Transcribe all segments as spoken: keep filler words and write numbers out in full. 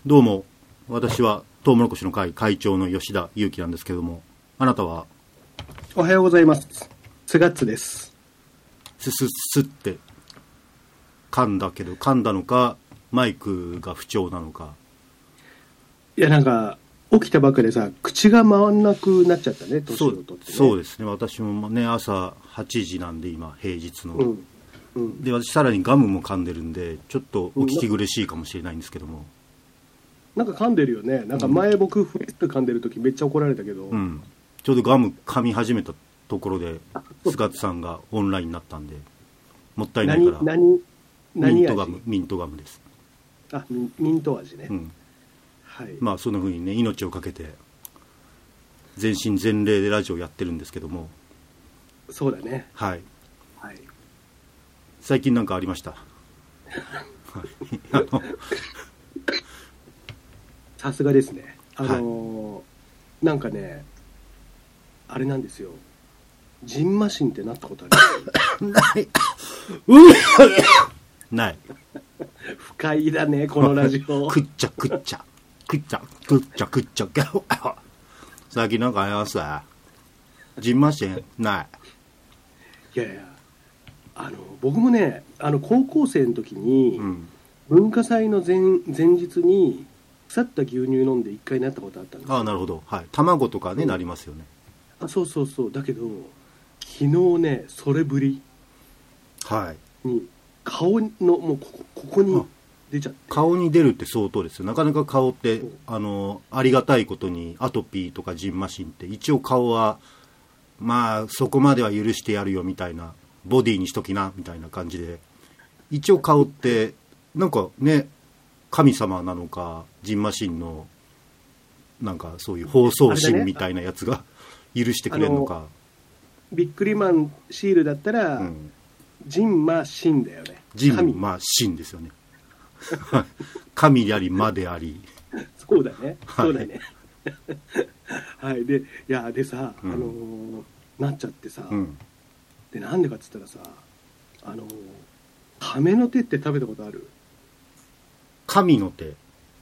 どうも、私はトウモロコシの会会長の吉田裕樹なんですけども、あなたは？ おはようございます。スガッツです。 すすすって噛んだけど、噛んだのかマイクが不調なのか。 いや、なんか起きたばっかでさ、口が回んなくなっちゃったね、年を取ってね。 そうですね。私もね、朝はちじなんで今平日の、 うんうん、 で私さらにガムも噛んでるんで、ちょっとお聞き苦しいかもしれないんですけども、 なんか噛んでるよね。なんか前僕フリップ噛んでる時めっちゃ怒られたけど、 うん、ちょうどガム噛み始めたところでスガッツさんがオンラインになったんで、もったいないから何何何味？ ミントガムミントガムです。 あ、ミント味ね、 うん、 はい。 まあそんな風にね、命をかけて全身全霊でラジオやってるんですけども。 そうだね。 はい、 はい、 最近なんかありました？あのさすがですね。あのーはい、 なんかね、あれなんですよ。ジンマシンってなったことある？ ないない不快だね、このラジオ。 くっちゃくっちゃくっちゃくっちゃくっちゃ最近なんかありますわ。ジンマシンない。 いやいや、あの僕もね、あの高校生の時に、 うん、 文化祭の 前, 前日に腐った牛乳飲んで一回なったことあったんですよ。 ああ、なるほど、はい、卵とかね、うん、なりますよね。 あ、そうそうそう。だけど昨日ね、それぶりに顔のもうここ、ここに出ちゃって。 顔に出るって相当ですよ。なかなか顔ってあのありがたいことにアトピーとかジンマシンって一応顔はまあそこまでは許してやるよみたいな、ボディにしときなみたいな感じで、一応顔ってなんかね、神様なのかジンマシンのなんかそういう包装神みたいなやつが許してくれるのか。 ビックリマンシールだったら、うん、ジンマシンだよね。 ジンマシンですよね。神であり魔であり。 そうだね、そうだね。はい。で、いやでさ、うん、あのー、なっちゃってさ、うん、でなんでかっつったらさ、あのー、亀の手って食べたことある？ 神の手。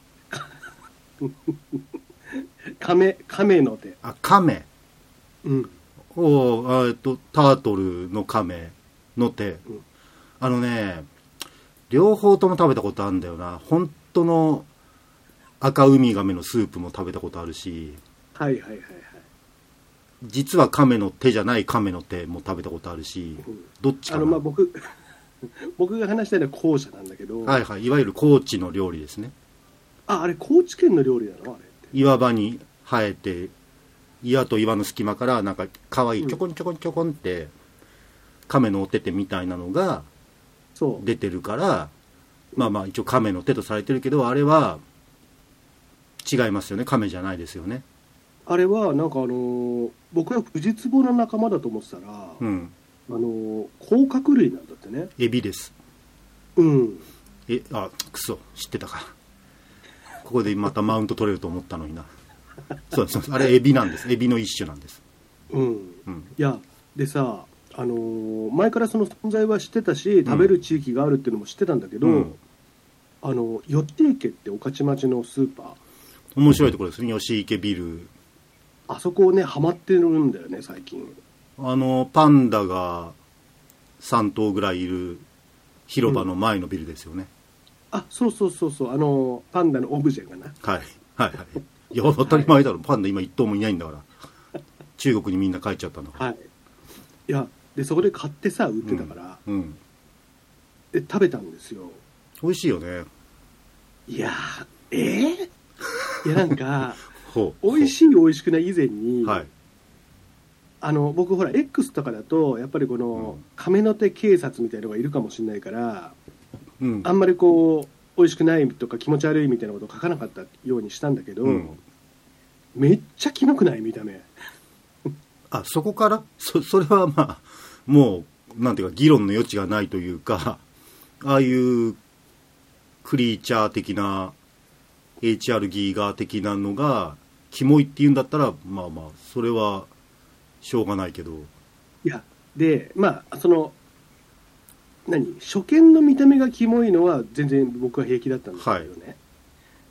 亀亀の手。 あ、亀。 うん。 おえっとタートルの亀の手、うん、あのね、両方とも食べたことあるんだよな。本当の赤ウミガメのスープも食べたことあるし、 はいはいはいはい。 実は亀の手じゃない亀の手も食べたことあるし、うん、どっちかな。 あのまあ僕僕が話したいのは後者なんだけど、 はいはい、いわゆる高知の料理ですね。 あ、あれ高知県の料理なの？あれって岩場に生えて、岩と岩の隙間からなんか可愛いちょこんちょこんちょこんって亀のお手手みたいなのが出てるから、まあまあ一応亀の手とされてるけど、あれは違いますよね。亀じゃないですよね。 あれはなんかあのー、僕はフジツボの仲間だと思ってたら、うん、あのー、甲殻類なんだってね。 エビです。 うん。 え、あ、くそ、知ってたか。ここでまたマウント取れると思ったのにな。そうです、あれエビなんです。エビの一種なんです。 うん。うん、いやでさ、あのー、前からその存在は知ってたし、食べる地域があるっていうのも知ってたんだけど、うん、あのよって池って御徒町のスーパー、 面白いところですね。吉池ビル、 あそこねハマってるんだよね最近。 あのパンダがさん頭ぐらいいる広場の前のビルですよね。 うん、あ、そうそうそうそう、あのパンダのオブジェがな。 はいはいはい。いや当たり前だろ、パンダ今一頭もいないんだから中国にみんな帰っちゃったんだから。はい。 いやでそこで買ってさ売ってたから、うんうん、で食べたんですよ。 美味しいよね。 いやえー、いやなんか美味しい美味しくない以前に、はい、あの僕ほら X とかだとやっぱりこの亀の手警察みたいなのがいるかもしれないから、うん、あんまりこう美味しくないとか気持ち悪いみたいなことを書かなかったようにしたんだけど、うん、めっちゃキモくない見た目。 あ、そこから そ, それはまあもうなんていうか議論の余地がないというか、ああいうクリーチャー的な エイチアール ギーガー的なのがキモいっていうんだったら、まあまあそれはしょうがないけど。 いやでまあその何初見の見た目がキモいのは全然僕は平気だったんですけどね、はい、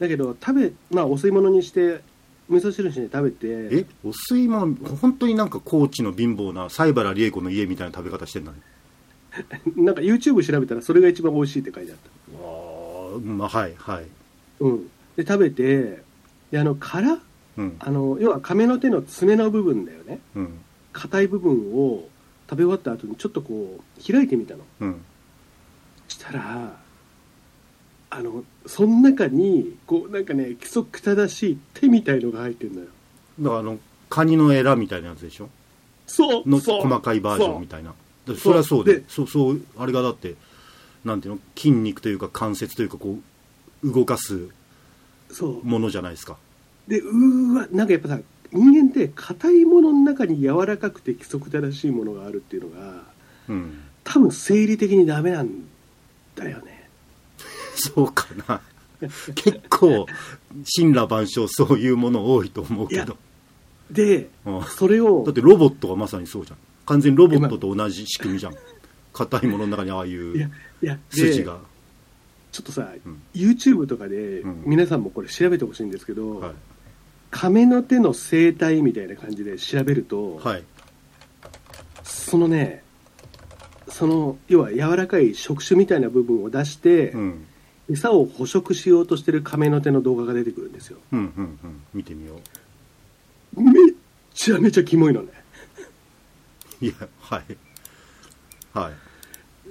だけど食べ、まあ、お吸い物にして味噌汁にして食べて。 えお吸い物、本当になんか高知の貧乏な西原理恵子の家みたいな食べ方してんだね。 なんか YouTube 調べたらそれが一番美味しいって書いてあった。 あ、まあ、はいはい、 うん、で食べて、であの殻、うん、あの要は亀の手の爪の部分だよね、硬、うん、い部分を食べ終わった後にちょっとこう開いてみたの、うん、したらあのその中にこうなんかね規則正しい手みたいのが入ってるのよ。 だからあのカニのエラみたいなやつでしょ。 そうの細かいバージョンみたいな。そ, それはそうで、でそうそうあれがだってなんていうの、筋肉というか関節というかこう動かすものじゃないですか。 でうーわなんかやっぱさ、人間って硬いものの中に柔らかくて規則正しいものがあるっていうのが、うん、多分生理的にダメなんだよね。 そうかな。結構神羅万象そういうもの多いと思うけど。 で、うん、それをだってロボットがまさにそうじゃん。完全にロボットと同じ仕組みじゃん。硬いものの中にああいう筋が。 ちょっとさ、うん、YouTube とかで皆さんもこれ調べてほしいんですけど、うん、はい、亀の手の生態みたいな感じで調べると、はい、そのね、その要は柔らかい触手みたいな部分を出して、うん、餌を捕食しようとしてる亀の手の動画が出てくるんですよ。 うんうんうん、見てみよう。めっちゃめちゃキモいのね。 いや、はいはい。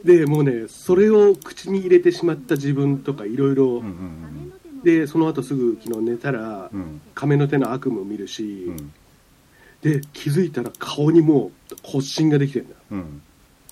でもうね、それを口に入れてしまった自分とかいろいろで、その後すぐ昨日寝たら、うん、亀の手の悪夢を見るし、うん、で気づいたら顔にもう発疹ができてるんだ、うん、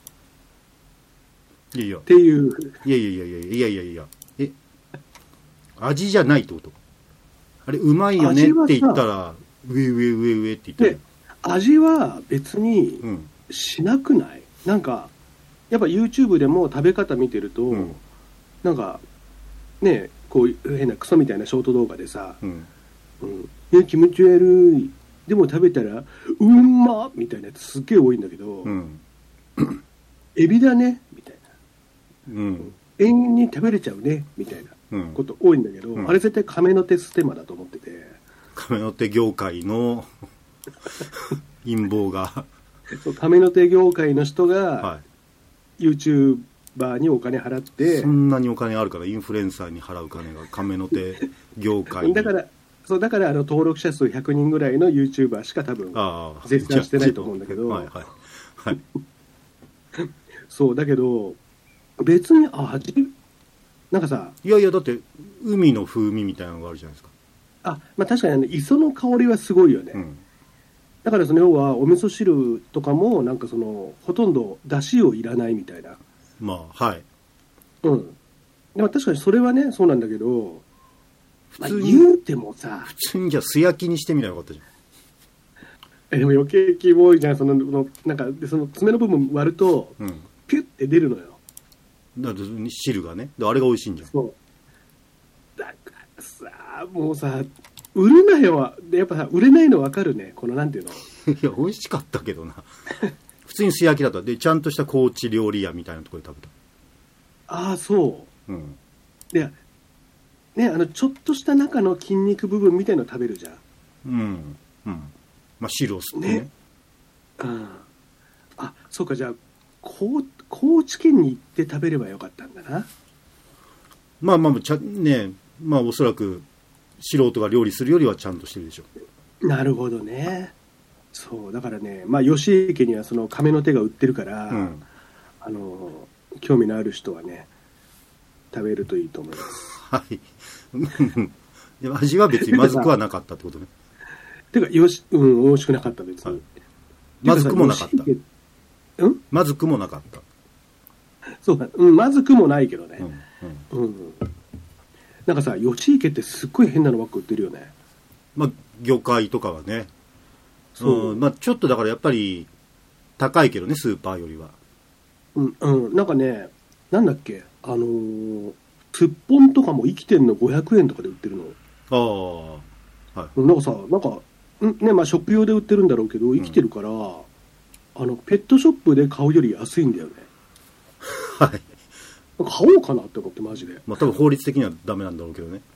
いやいやっていういやいやいやいやいやいやいやえ味じゃないってこと？あれうまいよねって言ったら上上上上って言ってる。 味は別にしなくない、うん、なんかやっぱ YouTube でも食べ方見てると、うん、なんかね、こう変なクソみたいなショート動画でさ、うんうん、え気持ち悪いでも食べたらうんまみたいなやつすっげえ多いんだけど、うん、エビだねみたいな、うん、永遠に食べれちゃうねみたいなこと多いんだけど、うん、あれ絶対亀の手ステマだと思ってて、 亀の手業界の陰謀がそう亀の手業界の人が、はい、YouTuber にお金払って、 そんなにお金あるからインフルエンサーに払う金が亀の手業界にだからそうだからあの登録者数ひゃくにんぐらいの YouTuber しか多分絶賛してないと思うんだけど、はいはいはい、そうだけど別に味なんかさ、 いやいやだって海の風味みたいなのがあるじゃないですか。 あ、まあ、確かに、ね、磯の香りはすごいよね、うん、だからその要はお味噌汁とかもなんかそのほとんど出汁をいらないみたいな、 まあはい、 うん、でも確かにそれはねそうなんだけど、普通に、まあ、言うてもさ普通にじゃあ素焼きにしてみればよかったじゃん。 えでも余計キモいじゃん。そのなんかその爪の部分割ると、うん、ピュッて出るのよ。 だから汁がね、あれが美味しいんじゃん。 そうだからさもうさ売るなよ。でやっぱさ売れないの分かるね。このなんていうのいや美味しかったけどな普通に素焼きだったでちゃんとした高知料理屋みたいなところで食べた。 ああそう、うん、でねあのちょっとした中の筋肉部分みたいの食べるじゃん。 うんうんまあ汁を吸ってね。ねうん、あそうかじゃあ高高知県に行って食べればよかったんだな。 まあまあちゃねまあおそらく素人が料理するよりはちゃんとしてるでしょ。 なるほどね。そうだからねまあ吉池にはその亀の手が売ってるから、うん、あの興味のある人はね食べるといいと思います。 はいでも味は別にまずくはなかったってことね。 てかよしうん美味しくなかった別に、はい、 まずくもなかった。うん、まずくもなかった。 そうだ、うん、まずくもないけどね、うんうんうん、なんかさ吉池ってすっごい変なのばっか売ってるよね。 まあ魚介とかはねそう、うんまあ、ちょっとだからやっぱり高いけどねスーパーよりは。 うんうんなんかねなんだっけあのー、すっぽんとかも生きてんのごひゃくえんとかで売ってるの。ああはいなんかさなんかねまあ食用で売ってるんだろうけど生きてるから、うん、あのペットショップで買うより安いんだよね。はい。買おうかなって思ってマジで。 まあ多分法律的にはダメなんだろうけどね。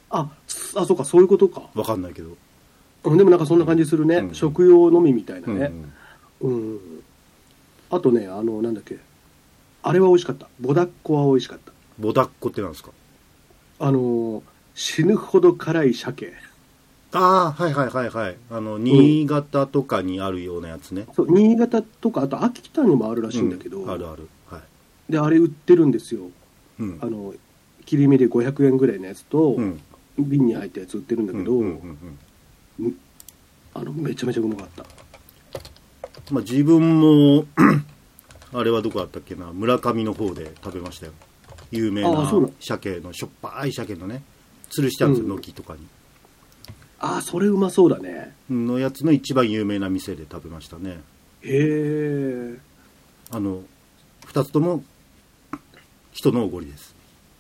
ああ、そうか、そういうことか。 わかんないけど。 でもなんかそんな感じするね。うん、食用のみみたいなね。うん、うん。あとね、あの、なんだっけ。あれは美味しかった。ボダッコは美味しかった。 ボダッコってなんですか？ あの、死ぬほど辛い鮭。 ああ、はいはいはいはい。あの、新潟とかにあるようなやつね。 うん、そう、新潟とか、あと秋田にもあるらしいんだけど。うん、 あるある。はい。 で、あれ売ってるんですよ。 うん、 あの、切り身でごひゃくえんぐらいのやつと、うん、瓶に入ったやつ売ってるんだけど、あの、めちゃめちゃうまかった。 まあ自分も、あれはどこだったっけな、村上の方で食べましたよ。有名な鮭のしょっぱい鮭のね、吊るしてあるんですよ、軒とかに。 ああ、それうまそうだね。 のやつの一番有名な店で食べましたね。 へえ。 あの二つとも人のおごりです。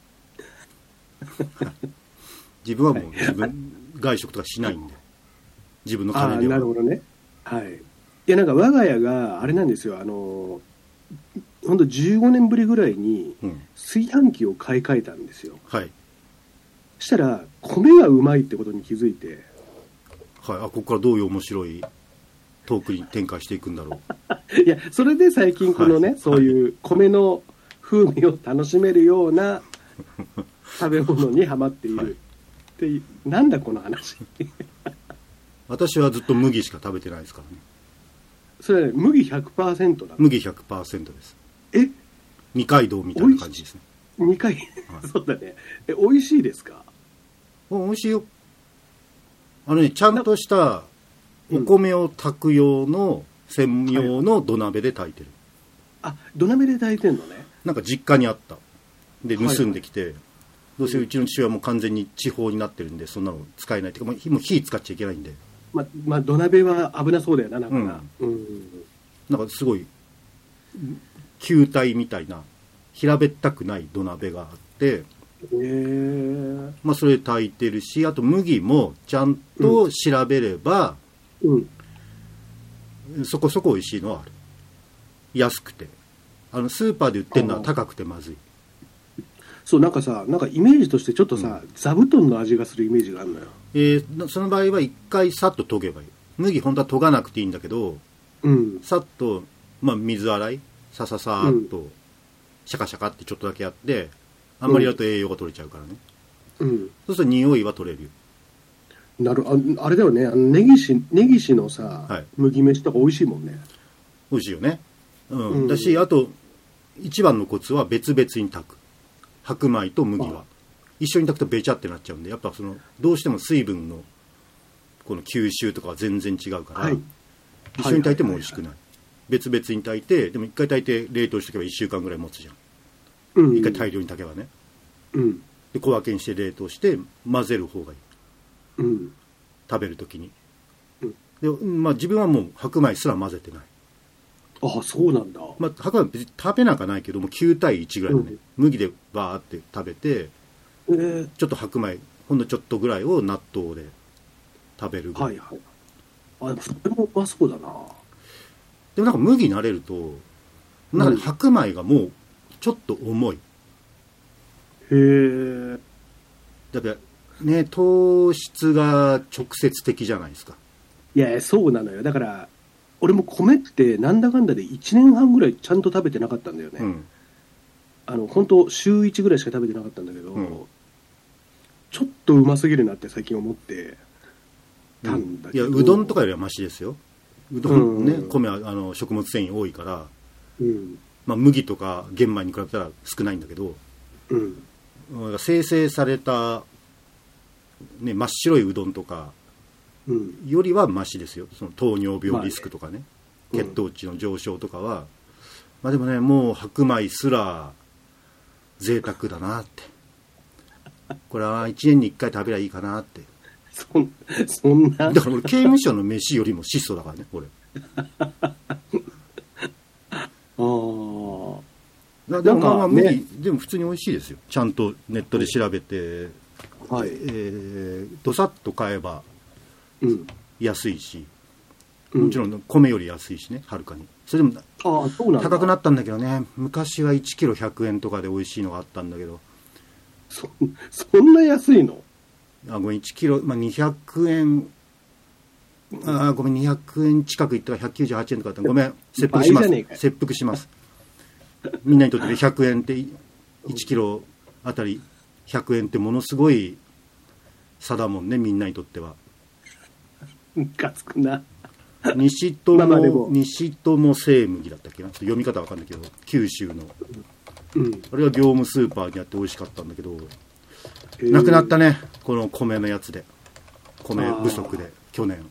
自分はもう自分外食とかしないんで、自分の金では。 あ、なるほどね。はい。いや、なんか我が家があれなんですよ。あのほんとじゅうごねんぶりぐらいに炊飯器を買い替えたんですよ。 うん、はい。 そしたら米がうまいってことに気づいて。 はい。あ、ここからどういう面白いトークに展開していくんだろう。いや、それで最近このね、はい、そういう米の風味を楽しめるような食べ物にハマっている、はい、っていう、なんだこの話。 私はずっと麦しか食べてないですからね。 それは、ね、麦 ひゃくパーセント だ。 麦 ひゃくパーセント です。 え、 二階堂みたいな感じですね。 二階、はい、そうだね。え、美味しいですか？ 美味しいよ。あのね、ちゃんとしたお米を炊く用の専用の土鍋で炊いてる。 うん、あ、土鍋で炊いてるのね。 なんか実家にあった。で、盗んできて、はいはい、どうせうちの父親も完全に地方になってるんで、そんなの使えないっていうか、もう火使っちゃいけないんで。 ま、まあ、土鍋は危なそうだよな、なんかな。うん。うん、 なんかすごい、球体みたいな、平べったくない土鍋があって、 へー。 まあ、それで炊いてるし、あと麦もちゃんと調べれば、 うんうん、そこそこ美味しいのはある。安くて。あのスーパーで売ってるのは高くてまずい。 そう、なんかさ、なんかイメージとしてちょっとさ、うん、座布団の味がするイメージがあるのよ。 えー、その場合は一回さっと研げばいい。麦本当は研がなくていいんだけど、 うん、 さっと、まあ、水洗いさささーっと、シャカシャカってちょっとだけやって、あんまりやると栄養が取れちゃうからね。うん、そうすると匂いは取れるよ。 なる、あ、あれだよね、あの根岸、根岸のさ、はい、麦飯とか美味しいもんね。 美味しいよね。うん。うん、だし、あと、一番のコツは別々に炊く。白米と麦は。一緒に炊くとべちゃってなっちゃうんで、やっぱその、どうしても水分の、この吸収とかは全然違うから、はい、一緒に炊いても美味しくない。はいはいはいはい、別々に炊いて、でも一回炊いて冷凍しとけばいっしゅうかんぐらい持つじゃん。うん、一回大量に炊けばね。うん。で、小分けにして冷凍して混ぜる方がいい。うん。食べるときに。うん。で、まあ自分はもう白米すら混ぜてない。 ああ、そうなんだ。 まあ白米別に食べなんかないけどもきゅうたいいちぐらいのね、うん、麦でバーって食べて、えー、ちょっと白米、ほんのちょっとぐらいを納豆で食べるぐらい。はいはい。あ、それもうまそうだな。 でもなんか麦慣れると、なんか白米がもうちょっと重い。 へえ。 だからね、糖質が直接的じゃないですか。 いやいや、そうなのよ。だから俺も米ってなんだかんだでいちねんはんぐらいちゃんと食べてなかったんだよね。うん、あの本当週いちぐらいしか食べてなかったんだけど、うん、ちょっとうますぎるなって最近思ってたんだけど、 うん、いやうどんとかよりはマシですよ。うどんね、うん、米はあの食物繊維多いから、うん、まあ、麦とか玄米に比べたら少ないんだけど、うん、生成された、ね、真っ白いうどんとかよりはマシですよ。その糖尿病リスクとかね、まあね、血糖値の上昇とかは、うん、まあでもね、もう白米すら贅沢だなって、これはいちねんにいっかい食べりゃいいかなって。 そ, そんなだから俺刑務所の飯よりも質素だからね、俺。ああ。でもまあまあ、ね、でも普通に美味しいですよ。ちゃんとネットで調べて、はい、えー、どさっと買えば安いし、うん、もちろん米より安いしね、はるかに。それでもあそうなんだ、高くなったんだけどね。昔はいちキロひゃくえんとかで美味しいのがあったんだけど。 そ, そんな安いの？ あごめんいちキロ、まあ、にひゃくえんあごめんにひゃくえん近くいったらひゃくきゅうじゅうはちえんとかだったごめん切腹します切腹しますみんなにとってひゃくえんっていちキロあたりひゃくえんってものすごい差だもんねみんなにとっては。 ムカつくな。 西友、まあまあ西友精麦だったっけな、読み方わかんないけど九州の、うん、あれは業務スーパーにあって美味しかったんだけど、えー、なくなったねこの米のやつで米不足で去年、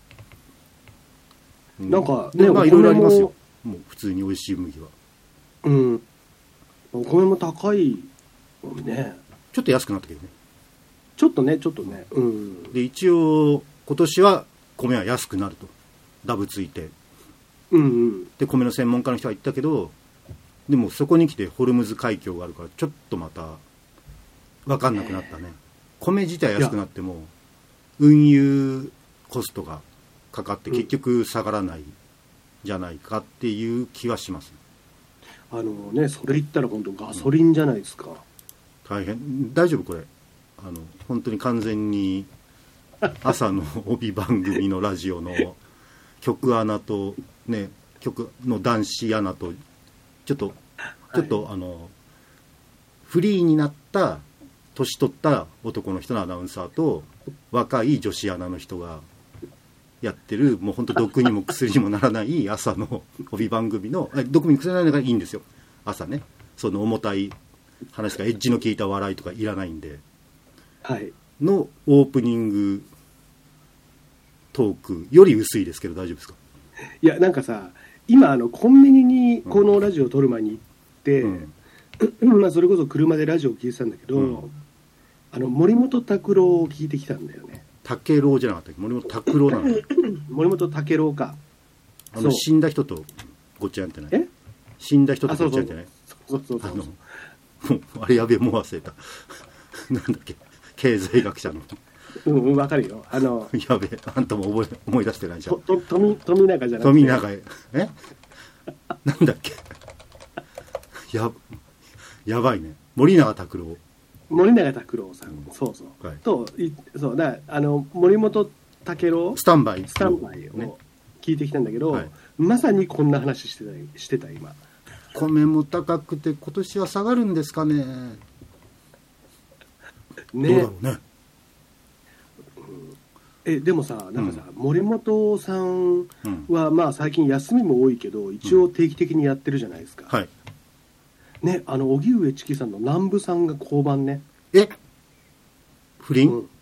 うん、なんかねまあいろいろありますよもう普通に美味しい麦は。 うんお米も高いもんね。 ちょっと安くなったけどねちょっとねちょっとね、うん、 で一応今年は米は安くなるとダブついて、 うんうん、 で米の専門家の人は言ったけどでもそこに来てホルムズ海峡があるからちょっとまた分かんなくなったね。米自体安くなっても運輸コストがかかって結局下がらないじゃないかっていう気はします、 うん、あのねそれ言ったら本当ガソリンじゃないですか、うん、 大変大丈夫これあの本当に完全に朝の帯番組のラジオの曲アナとね曲の男子アナとちょっとちょっと、はい、あのフリーになった年取った男の人のアナウンサーと若い女子アナの人がやってるもう本当毒にも薬にもならない朝の帯番組の毒にも薬にならないからいいんですよ朝ねその重たい話とかエッジの効いた笑いとかいらないんで、 はい、 のオープニングトークより薄いですけど大丈夫ですか。 いやなんかさ今あのコンビニにこのラジオを撮る前に行って、うんまあ、それこそ車でラジオを聞いてたんだけど、うん、あの森本拓郎を聞いてきたんだよね。 拓郎じゃなかったっけ森本拓郎なの森本拓郎かあの死んだ人とごっちゃやってないえ死んだ人とごっちゃやってないそうそうそうそうあのもうあれやべえもう忘れたなんだっけ経済学者のうんうん分かるよあのやべえあんたも覚え思い出してないじゃんとと富富永じゃなくて富永えなんだっけややばいね森永卓郎森永卓郎さん、うん、そうそう、はい、とそうだあの森本武郎スタンバイスタンバイを聞いてきたんだけど、ねはい、まさにこんな話してたしてた今米も高くて今年は下がるんですかねねどうだろうね、 うん、えでもさなんかさ、うん、森本さんは、まあ最近休みも多いけど一応定期的にやってるじゃないですか、 うん、はいね、あの荻上チキさんの南部さんが降板ねえ不倫、 うん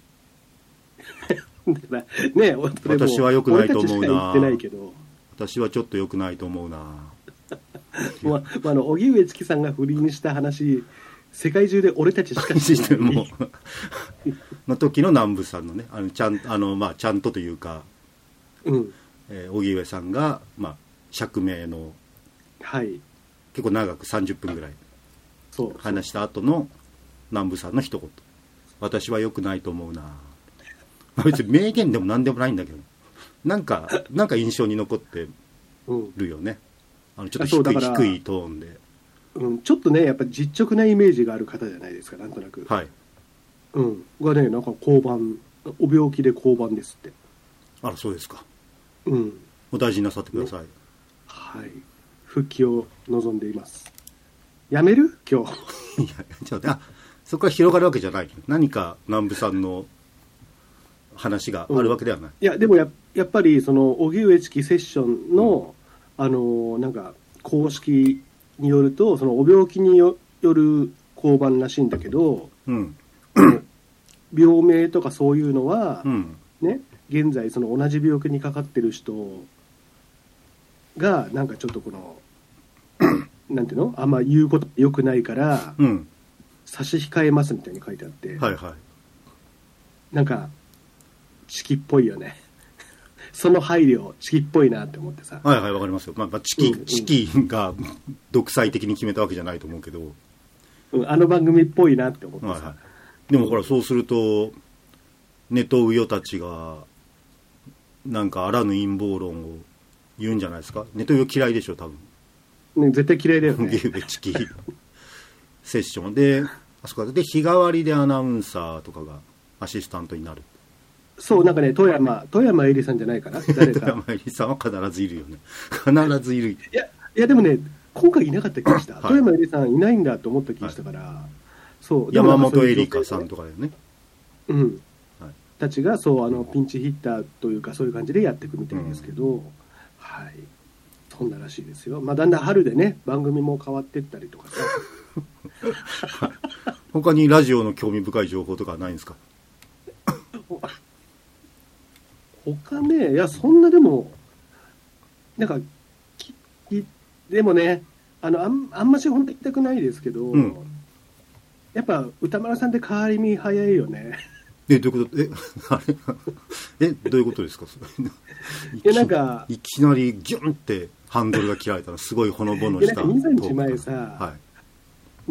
ね、 私は良くないと思うな俺たちしか言ってないけど私はちょっと良くないと思うなまあ、まあ、あの荻上チキさんが不倫した話世界中で俺たちしか知らないもの時の南部さんのねあのちゃんあの、まあ、ちゃんとというか、 うんえー、荻上さんが、まあ、釈明の、 はい、 結構長くさんじゅっぷんぐらいそう話した後の南部さんの一言私は良くないと思うな、まあ、別に名言でも何でもないんだけどなんかなんか印象に残ってるよね、うん、あのちょっと低い低いトーンで、 うん、ちょっとねやっぱり実直なイメージがある方じゃないですかなんとなくはい、 うん、がねなんか降板お病気で降板ですって。 あらそうですか、 うん、 お大事になさってください、ね、 はい復帰を望んでいます。やめる今日いやちょっとあそこから広がるわけじゃない何か南部さんの話があるわけではない、うん、 いやでも や, やっぱりその荻上チキセッションの、うん、あのなんか公式によるとそのお病気による降板らしいんだけど、 うん、 病名とかそういうのは、 うんね、現在その同じ病気にかかってる人がなんかちょっとこのなんていうのあんま言うこと良くないから、 うん、 差し控えますみたいに書いてあって、 はいはい、 なんかチキっぽいよねその配慮チキっぽいなって思ってさ。 はいはいわかりますよ、まあ、チキ、うんうん、チキが独裁的に決めたわけじゃないと思うけど、 うん、あの番組っぽいなって思ってさ、はいはい、 でもほらそうするとネトウヨたちがなんかあらぬ陰謀論を言うんじゃないですか。ネトウヨ嫌いでしょ多分ね、絶対嫌いだよね荻上チキセッションであそこで日替わりでアナウンサーとかがアシスタントになる。 そうなんかね、富山富山えりさんじゃないかな、誰か富山えりさんは必ずいるよね。必ずいる。いやいやでもね、今回いなかった気がした、はい、富山えりさんいないんだと思った気がしたから、はい、そう山本エリカさんとかだよね。 うん、はい、たちがそうあのピンチヒッターというかそういう感じでやっていくみたいですけど、うん、はい、そんならしいですよ。まあだんだん春でね番組も変わっていったりとかさ。 他にラジオの興味深い情報とかないんですか？ 他ね、いやそんなでもなんかききでもねあのあんあんまし本当言いたくないですけど、うん、やっぱ歌丸さんって変わり身早いよね。 えどういうこと？えあれえどういうことですか？ いやなんかいきなりギュンってハンドルが切られたらすごいほのぼのした。 に、さんにちまえさ、 はい、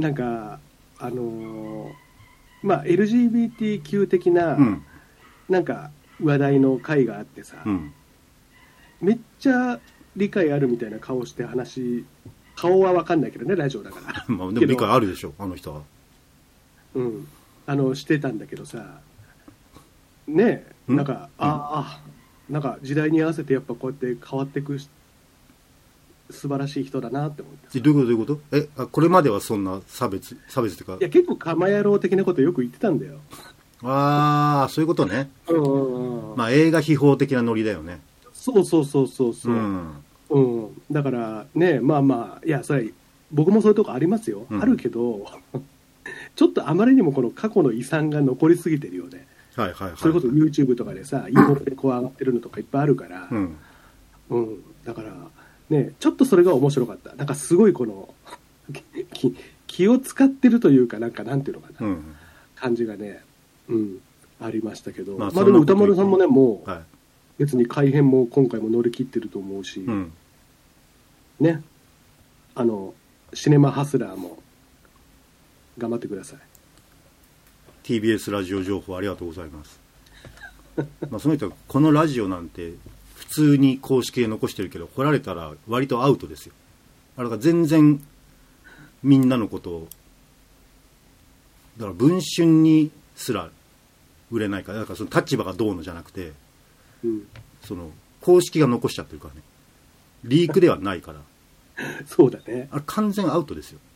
なんかあのー、まあ エルジービーティーキュー 的な、うん、なんか話題の回があってさ、うん、めっちゃ理解あるみたいな顔して話、顔は分かんないけどねラジオだからまあでも理解あるでしょあの人は。 うんあのしてたんだけどさねえなんか、うん、ああなんか時代に合わせてやっぱこうやって変わっていく素晴らしい人だなって思って。 どういうことどういうこと？えあこれまではそんな差別差別っていうか。 いや結構カマ野郎的なことよく言ってたんだよ。 ああそういうことね。うんうんうん、まあ映画秘宝的なノリだよね。 そうそうそうそうそう、うんうん、だからねまあまあいやそれ僕もそういうとこありますよ、うん、あるけどちょっとあまりにもこの過去の遺産が残りすぎてるよね。はいはいはい、それこそ YouTube とかでさ、インフォでこう上がってるのとかいっぱいあるから、うんうん、だからね、ちょっとそれが面白かった。なんかすごいこの気, 気を使ってるというかなんかなんていうのかな、うん、感じがね、うん、ありましたけど、まあ、まあでも歌丸さんもねもう、はい、別に改編も今回も乗り切ってると思うし、うん、ね、あのシネマハスラーも頑張ってください。 ティービーエス ラジオ情報ありがとうございますまあその人はこのラジオなんて普通に公式で残してるけど掘られたら割とアウトですよ。だから全然みんなのことをだから文春にすら売れないから、だからその立場がどうのじゃなくて、うん、その公式が残しちゃってるからね、リークではないからそうだね、 あれ完全アウトですよ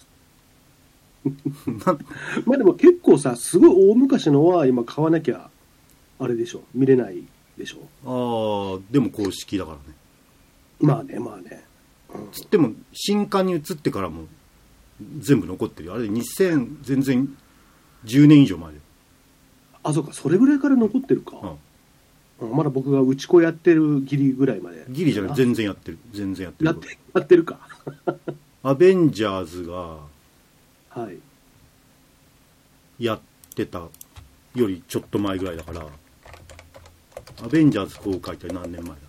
まあでも結構さすごい大昔のは今買わなきゃあれでしょ見れないでしょ。 ああでも公式だからね。 まあねまあね、 うん、つっても新刊に移ってからも全部残ってるよ。あれにせん全然じゅうねん以上前で。あそうかそれぐらいから残ってるか、うん、まだ僕が内子やってるギリぐらいまで。 ギリじゃない全然やってる全然やってるやってやってるかアベンジャーズがはいやってたよりちょっと前ぐらいだから、アベンジャーズ公開って何年前だ。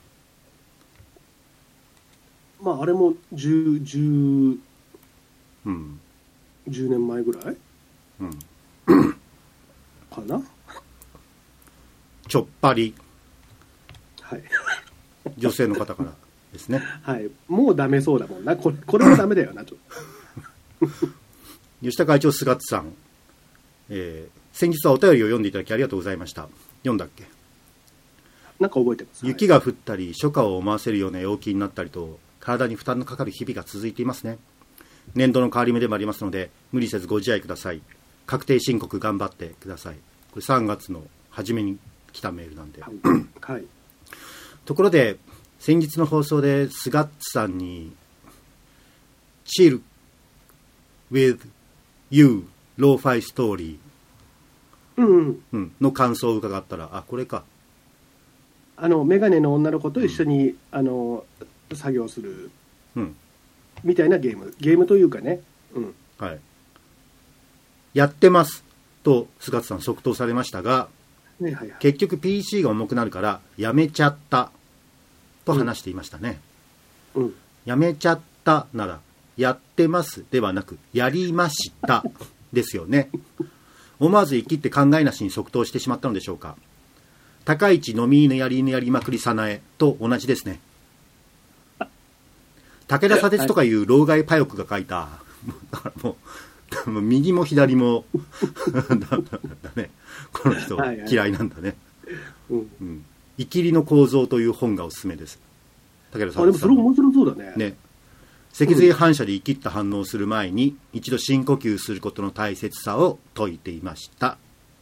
まああれもじゅう、じゅう、うん、じゅうねんまえぐらい、うん、かな。 ちょっぱり、 はい、 女性の方からですねはいもうダメそうだもんなこれ、これもダメだよなちょっと吉田会長菅津さん、えー、先日はお便りを読んでいただきありがとうございました。読んだっけ。 なんか覚えてます。 雪が降ったり初夏を思わせるような陽気になったりと体に負担のかかる日々が続いていますね。年度の変わり目でもありますので無理せずご自愛ください。確定申告頑張ってください。これさんがつの初めに来たメールなんで、はいはい、ところで先日の放送で菅津さんに Chill with You Lo-Fi Story、うんうん、の感想を伺ったら、あこれか、 あのメガネの女の子と一緒に、うん、あの作業する、うん、みたいなゲームゲームというかね、うんはい、やってますと菅津さん即答されましたが、はいはいはい、結局 ピーシー が重くなるからやめちゃったと話していましたね、うんうん、やめちゃったならやってますではなくやりましたですよね。思わず生きって考えなしに即答してしまったのでしょうか。高市飲み犬やり犬やりまくりさなえと同じですね。武田砂鉄とかいう老害パヨクが書いただからもう右も左もだ, だねこの人嫌いなんだね、はいはいうんうん、イキリの構造という本がおすすめです。武田さん、 あでもそれ面白そうだね。 ね、脊髄反射で生きった反応をする前に、うん、一度深呼吸することの大切さを説いていました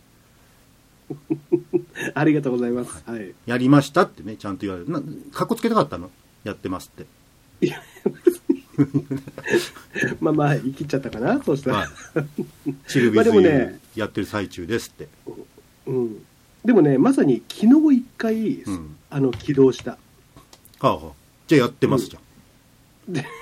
ありがとうございます、はいはい、 やりましたってねちゃんと言われる。なかっこつけたかったの？やってますっていやまあまあ生きっちゃったかなそうしたら、はい、 チルビズユーやってる最中ですって、 うん、でもねまさに昨日一回、うん、あの起動した。 はあはあ、じゃあやってますじゃん、 うん、で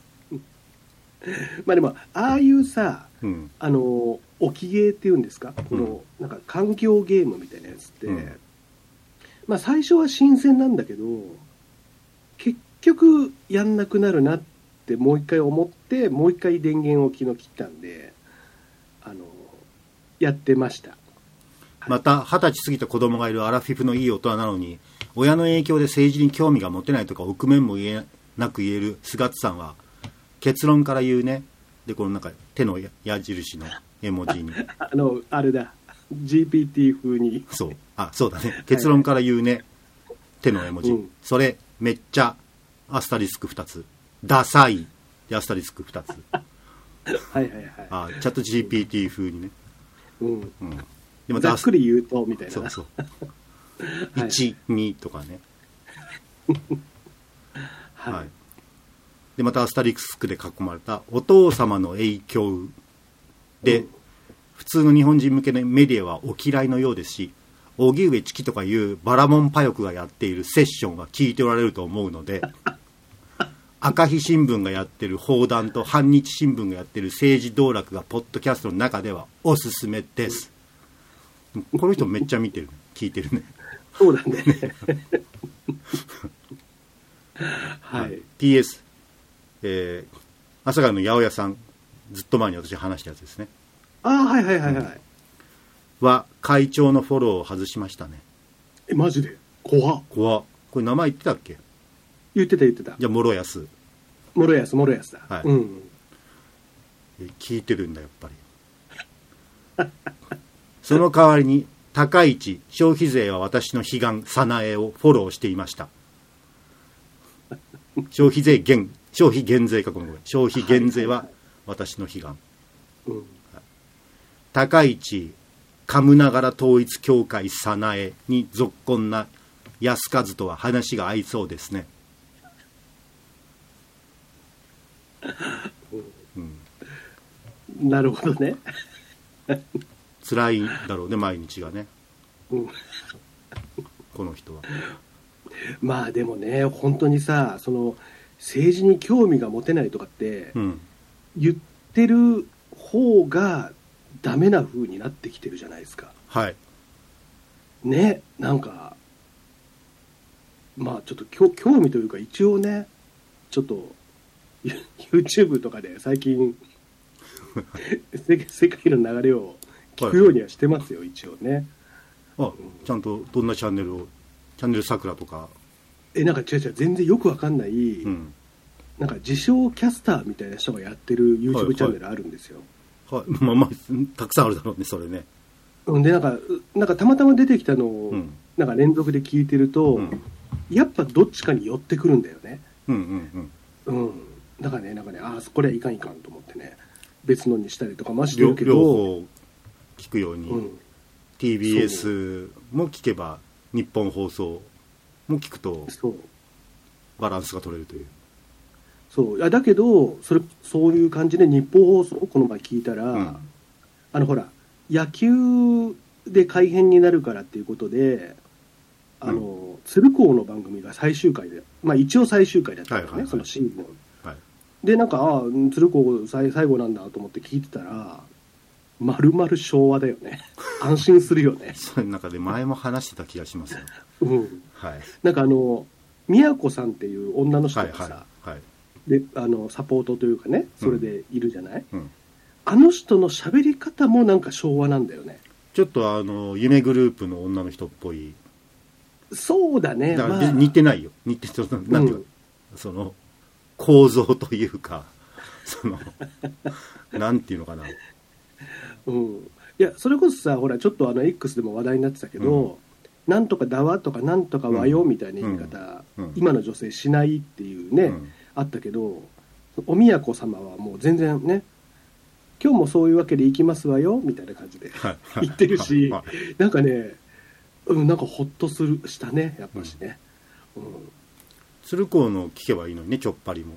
まあでもああいうさ、うん、あの置きゲーっていうんですか、このなんか環境ゲームみたいなやつって、うん、まあ最初は新鮮なんだけど結局やんなくなるなってもう一回思ってもう一回電源を昨日切ったんであのやってました。 また二十歳過ぎた子供がいるアラフィフのいい大人なのに親の影響で政治に興味が持てないとか臆面も言えなく言える菅津さんは結論から言うねでこのなんか手の矢印の絵文字にあのあれだ ジーピーティー 風にそうあそうだね結論から言うね、はい、手の絵文字、うん、それめっちゃアスタリスクふたつダサいでアスタリスクふたつはいはいはいあチャット ジーピーティー 風にね、 うんうん、でまたざっくり言うとみたいなそうそういち、にとかねはい、はい、でまたアスタリスクで囲まれたお父様の影響で、うん、普通の日本人向けのメディアはお嫌いのようですし荻上チキとかいうバラモンパヨクがやっているセッションは聞いておられると思うので朝日新聞がやってる報談と反日新聞がやってる政治道楽がポッドキャストの中ではおすすめです、うん、この人めっちゃ見てる聞いてるねそうだねはいピーエス、えー、朝霞の八百屋さんずっと前に私話したやつですね。 ああはいはいはいはい、うんは会長のフォローを外しましたね。 えマジで怖っ怖っ。これ名前言ってたっけ？ 言ってた言ってた。 じゃあ諸安諸安諸安だ、 はい、 うん、 聞いてるんだやっぱりその代わりに高市消費税は私の悲願早苗をフォローしていました消費税減消費減税かごめんごめん消費減税は私の悲願、はいはいはい、高市噛むながら統一教会早苗にぞっこんな安和とは話が合いそうですね、 うん、なるほどね辛いだろうね毎日がね、 うん、 この人はまあでもね本当にさその政治に興味が持てないとかって、うん、言ってる方がダメな風になってきてるじゃないですか。 はいねなんかまあちょっと興興味というか一応ねちょっと YouTube とかで最近世界の流れを聞くようにはしてますよ、はい、一応ね。 あ、うん、ちゃんとどんなチャンネルをチャンネルさくらとかえなんか違う違う全然よくわかんない、うん、なんか自称キャスターみたいな人がやってる YouTube、はいはい、チャンネルあるんですよ。 はい、まあまあたくさんあるだろうねそれね。 でなんかなんかたまたま出てきたのを、うん、なんか連続で聞いてると、うん、やっぱどっちかに寄ってくるんだよね。 うんうんうん。 うん。だからねなんかねああこれはいかんいかんと思ってね別のにしたりとかましてるけど両方聞くように、うん、ティービーエス も聞けば日本放送も聞くとそうバランスが取れるという。 そういやだけどそれそういう感じで日本放送をこの前聞いたら、うん、あのほら野球で改編になるからっていうことであの、うん、鶴光の番組が最終回でまあ一応最終回だったんですね、はいはいはい、そのシーズン、はい、でなんかああ鶴光最最後なんだと思って聞いてたらまるまる昭和だよね安心するよねそれの中で前も話してた気がしますよ、 うんはい、 なんかあの宮子さんっていう女の人がさ、はいはいはいであのサポートというかねそれでいるじゃない、うんうん、あの人の喋り方もなんか昭和なんだよね。 ちょっとあの夢グループの女の人っぽい。 そうだねだ、まあ、似てないよ似てなんていうか、うん、その構造というかそのなんていうのかな、 うん、いやそれこそさほらちょっとあの X でも話題になってたけど、うん、なんとかだわとかなんとかわよみたいな言い方、うんうん、今の女性しないっていうね、うん、あったけどお宮子様はもう全然ね今日もそういうわけで行きますわよみたいな感じで言ってるし、なんかね、うん、なんかホッとするしたねやっぱしね、うんうん、 鶴光の聞けばいいのにねちょっぱりも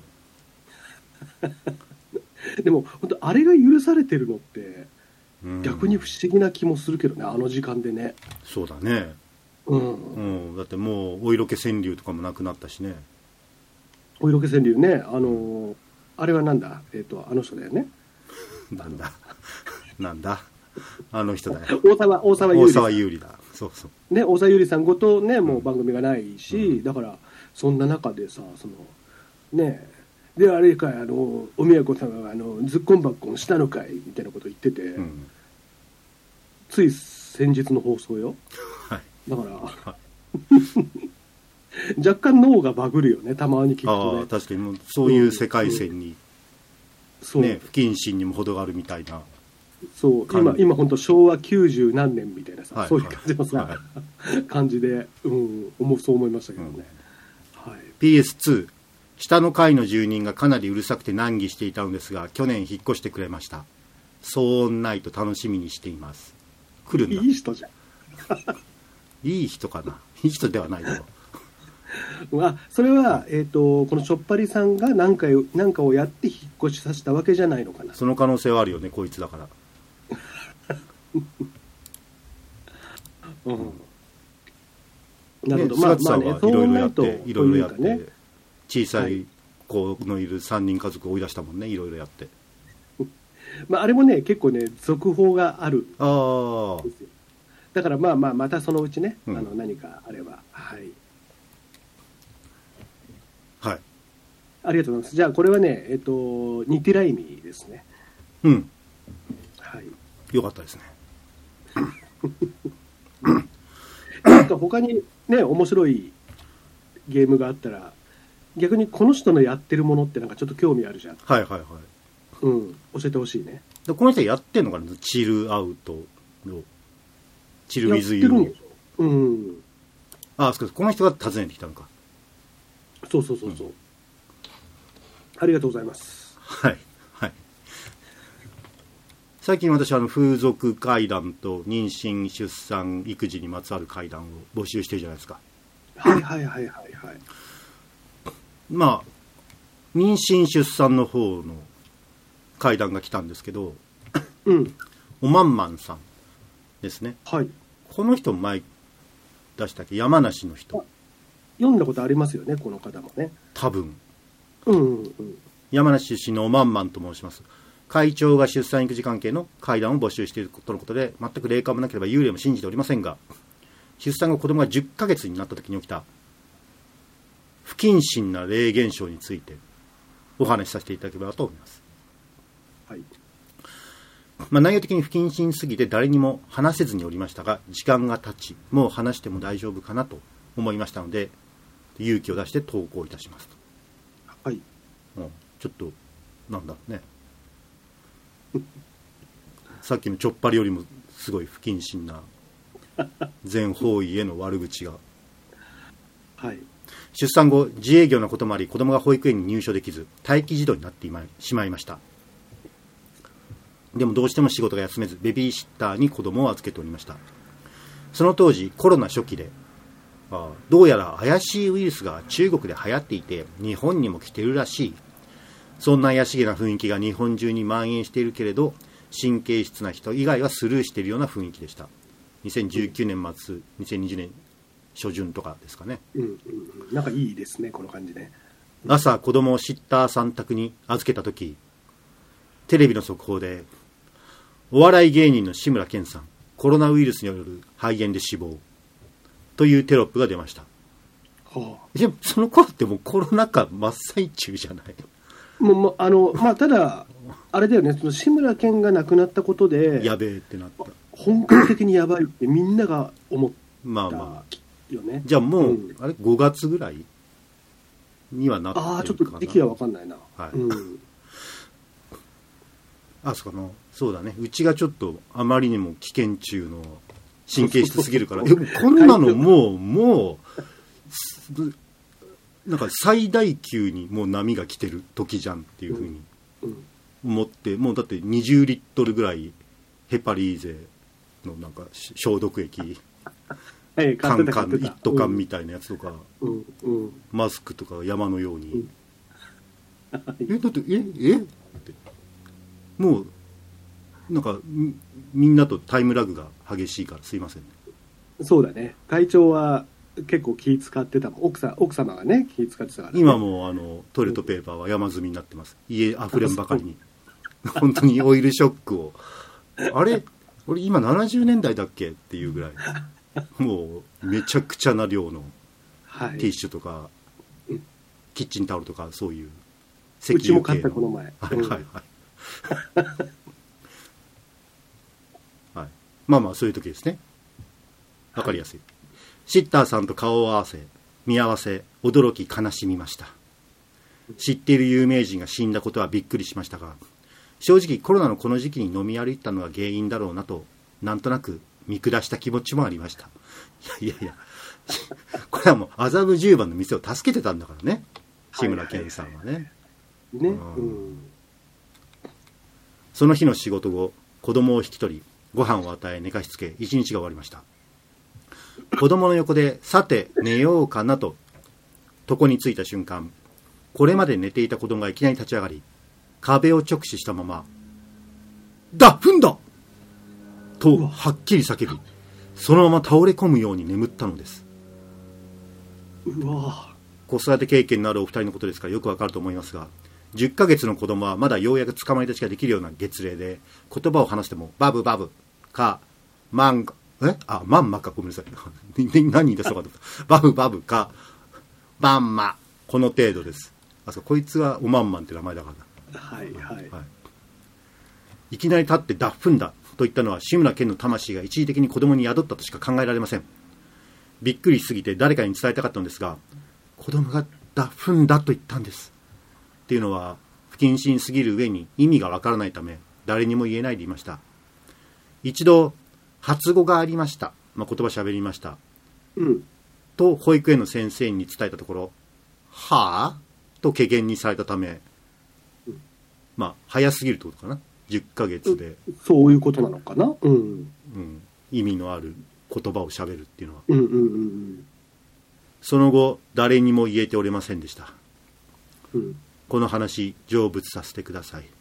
でも本当あれが許されてるのって逆に不思議な気もするけどね、あの時間でね。 そうだね、うんうん、だってもうお色気川柳とかもなくなったしね。 お色気川柳ね、あのあれはなんだ、えっとあの人だよね。 なんだなんだあの人だよ。 大沢大沢優里さん。大沢優里だ。そうそうね、大沢優里さんごとねもう番組がないし、うん、だからそんな中でさそのねであれかいあのお宮子さんがあのズッコンバッコンしたのかいみたいなこと言ってて、うん、つい先日の放送よ、はい、だから、はい、若干脳がバグるよねたまに聞くとね。 あ確かにもうそういう世界線に、うんね、不謹慎にも程があるみたいな。 そう今今本当昭和きゅうじゅう何年みたいなさ、はい、そういう感じのさ、はい、感じで、うん、そう思いましたけどね、 うんはい、ピーエスツー 下の階の住人がかなりうるさくて難儀していたのですが去年引っ越してくれました。騒音ないと楽しみにしています。来るんだ。 いい人じゃんいい人かな。いい人ではないけどまあ、それは、えーと、このちょっぱりさんが何か何かをやって引っ越しさせたわけじゃないのかな。 その可能性はあるよねこいつだからうん、なるほど、ね、まあまあね、いろいろやっていろいろやって、ね、小さい子のいるさんにん家族を追い出したもんねいろいろやってまああれもね結構ね続報があるああだからまあまあまたそのうちね、うん、あの何かあればはいはいありがとうございます。じゃあこれはねえっとニティライミですね。 うんはいよかったですねなんか他にね面白いゲームがあったら逆にこの人のやってるものってなんかちょっと興味あるじゃん。 はいはいはい。 うん教えてほしいね。 でこの人やってんのかなチルアウトのチルウィズユー。 うんああそうかこの人が訪ねてきたのか。 そうそうそうそう、うん、ありがとうございます。 はいはい最近私はあの風俗怪談と妊娠出産育児にまつわる怪談を募集してるじゃないですか。 はいはいはいはいはいまあ妊娠出産の方の怪談が来たんですけど、 うん、 おまんまんさんですね。 はいこの人前出したっけ山梨の人読んだことありますよねこの方もね多分、 うんうんうん、 山梨出身のおまんまんと申します。会長が出産育児関係の怪談を募集しているとのことで全く霊感もなければ幽霊も信じておりませんが出産後子供がじゅっかげつになった時に起きた不謹慎な霊現象についてお話しさせていただければと思います、 はいまあ、内容的に不謹慎すぎて誰にも話せずにおりましたが時間が経ちもう話しても大丈夫かなと思いましたので勇気を出して投稿いたしますと。 はい、 うん、ちょっとなんだろうねさっきのちょっぱりよりもすごい不謹慎な全方位への悪口が、 はい、 出産後自営業のこともあり子供が保育園に入所できず待機児童になってしまいました。でもどうしても仕事が休めずベビーシッターに子供を預けておりました。その当時コロナ初期であどうやら怪しいウイルスが中国で流行っていて日本にも来てるらしい。そんな怪しげな雰囲気が日本中に蔓延しているけれど神経質な人以外はスルーしているような雰囲気でした。にせんじゅうきゅうねん末にせんにじゅうねん初旬とかですかね、 うんうん、なんかいいですねこの感じね。 朝子供をシッターさん宅に預けた時テレビの速報でお笑い芸人の志村けんさんコロナウイルスによる肺炎で死亡というテロップが出ました、 はあ、 でもその頃ってもうコロナ禍真っ最中じゃないもうもうあのまあただあれだよねその志村けんが亡くなったことでやべえってなった本格的にやばいってみんなが思ったまあまあよね。 じゃあもう、うん、あれごがつぐらいにはなってるかな。 ああちょっと時期は分かんないな、 はいうん、 あそこのそうだね、うちがちょっとあまりにも危険中の神経質すぎるから、えこんなのもうもうなんか最大級にもう波が来てる時じゃんっていうふうに思って、もうだってにじゅうリットルぐらいヘパリーゼのなんか消毒液カンカンの一斗缶みたいなやつとか、 うんうん、 マスクとか山のように、うん、えだってええってもうなんかみんなとタイムラグが激しいからすいませんね。 そうだね、会長は結構気使ってたもん、奥さ奥様がね気使ってたから、ね、 今もあのトイレットペーパーは山積みになってます、家あふれんばかりに本当にオイルショックをあれ俺今ななじゅうねんだいだっけっていうぐらいもうめちゃくちゃな量のティッシュとか、はい、キッチンタオルとかそういう石油系のうちも買ったこの前、 はいはいはいはい、まあまあそういう時ですね。わかりやすい、はい、シッターさんと顔を合わせ見合わせ驚き悲しみました。知っている有名人が死んだことはびっくりしましたが、正直コロナのこの時期に飲み歩いたのが原因だろうなとなんとなく見下した気持ちもありました。いやいやいやこれはもう麻布十番の店を助けてたんだからね、志村けんさんはね、 ね、うん、 その日の仕事後子供を引き取りご飯を与え寝かしつけ一日が終わりました。子供の横でさて寝ようかなと床に着いた瞬間、これまで寝ていた子供がいきなり立ち上がり壁を直視したままだ踏んだとはっきり叫び、そのまま倒れ込むように眠ったのです。 うわ、 子育て経験のあるお二人のことですからよくわかると思いますが、じゅっかげつの子供はまだようやく捕まり立ちができるような月齢で、言葉を話してもバブバブかマンえあマンマかごめんなさい何言い出したかと思ったバブバブかバンマこの程度です。あそうこいつはおまんまんって名前だから、 はいはいはい、 いきなり立ってダッフンだと言ったのは志村けんの魂が一時的に子供に宿ったとしか考えられません。びっくりしすぎて誰かに伝えたかったのですが、子供がダッフンだと言ったんですっていうのは不謹慎すぎる上に意味がわからないため誰にも言えないでいました。一度発語がありました、まあ、言葉喋りました、 うん、 と保育園の先生に伝えたところはぁと軽減にされたため、うん、まあ早すぎるってことかな、じゅっかげつで、 うん、そういうことなのかな、うんうん、 意味のある言葉を喋るっていうのは、 うんうんうんうん、 その後誰にも言えておりませんでした、 うん、 この話成仏させてください。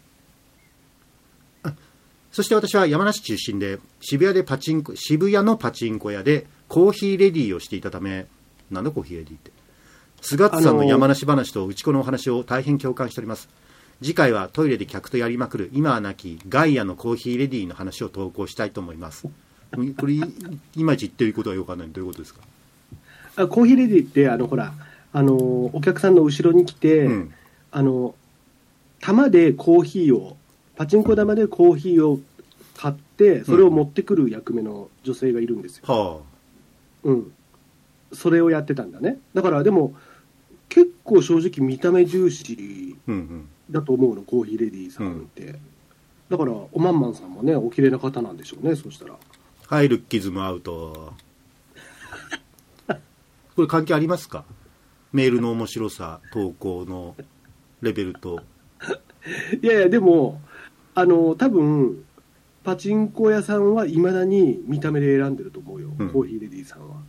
そして私は山梨出身で渋谷でパチンコ渋谷のパチンコ屋でコーヒーレディーをしていたため、なんだコーヒーレディーって菅津さんの山梨話と内子のお話を大変共感しております。次回はトイレで客とやりまくる今はなきガイアのコーヒーレディーの話を投稿したいと思います。これいまいち言ってることはよくわかんない。どういうことですか。 あコーヒーレディーってあのほらあのお客さんの後ろに来て、うん、あの玉でコーヒーをパチンコ玉でコーヒーを買ってそれを持ってくる役目の女性がいるんですよ、 はあ、うん、それをやってたんだね。だからでも結構正直見た目重視だと思うの、コーヒーレディーさんって、うん、だからおまんまんさんもねお綺麗な方なんでしょうね。そしたらはいルッキズムアウトこれ関係ありますか。メールの面白さ投稿のレベルといやいやでもあの多分パチンコ屋さんはいまだに見た目で選んでると思うよ、うん、コーヒーレディーさんは。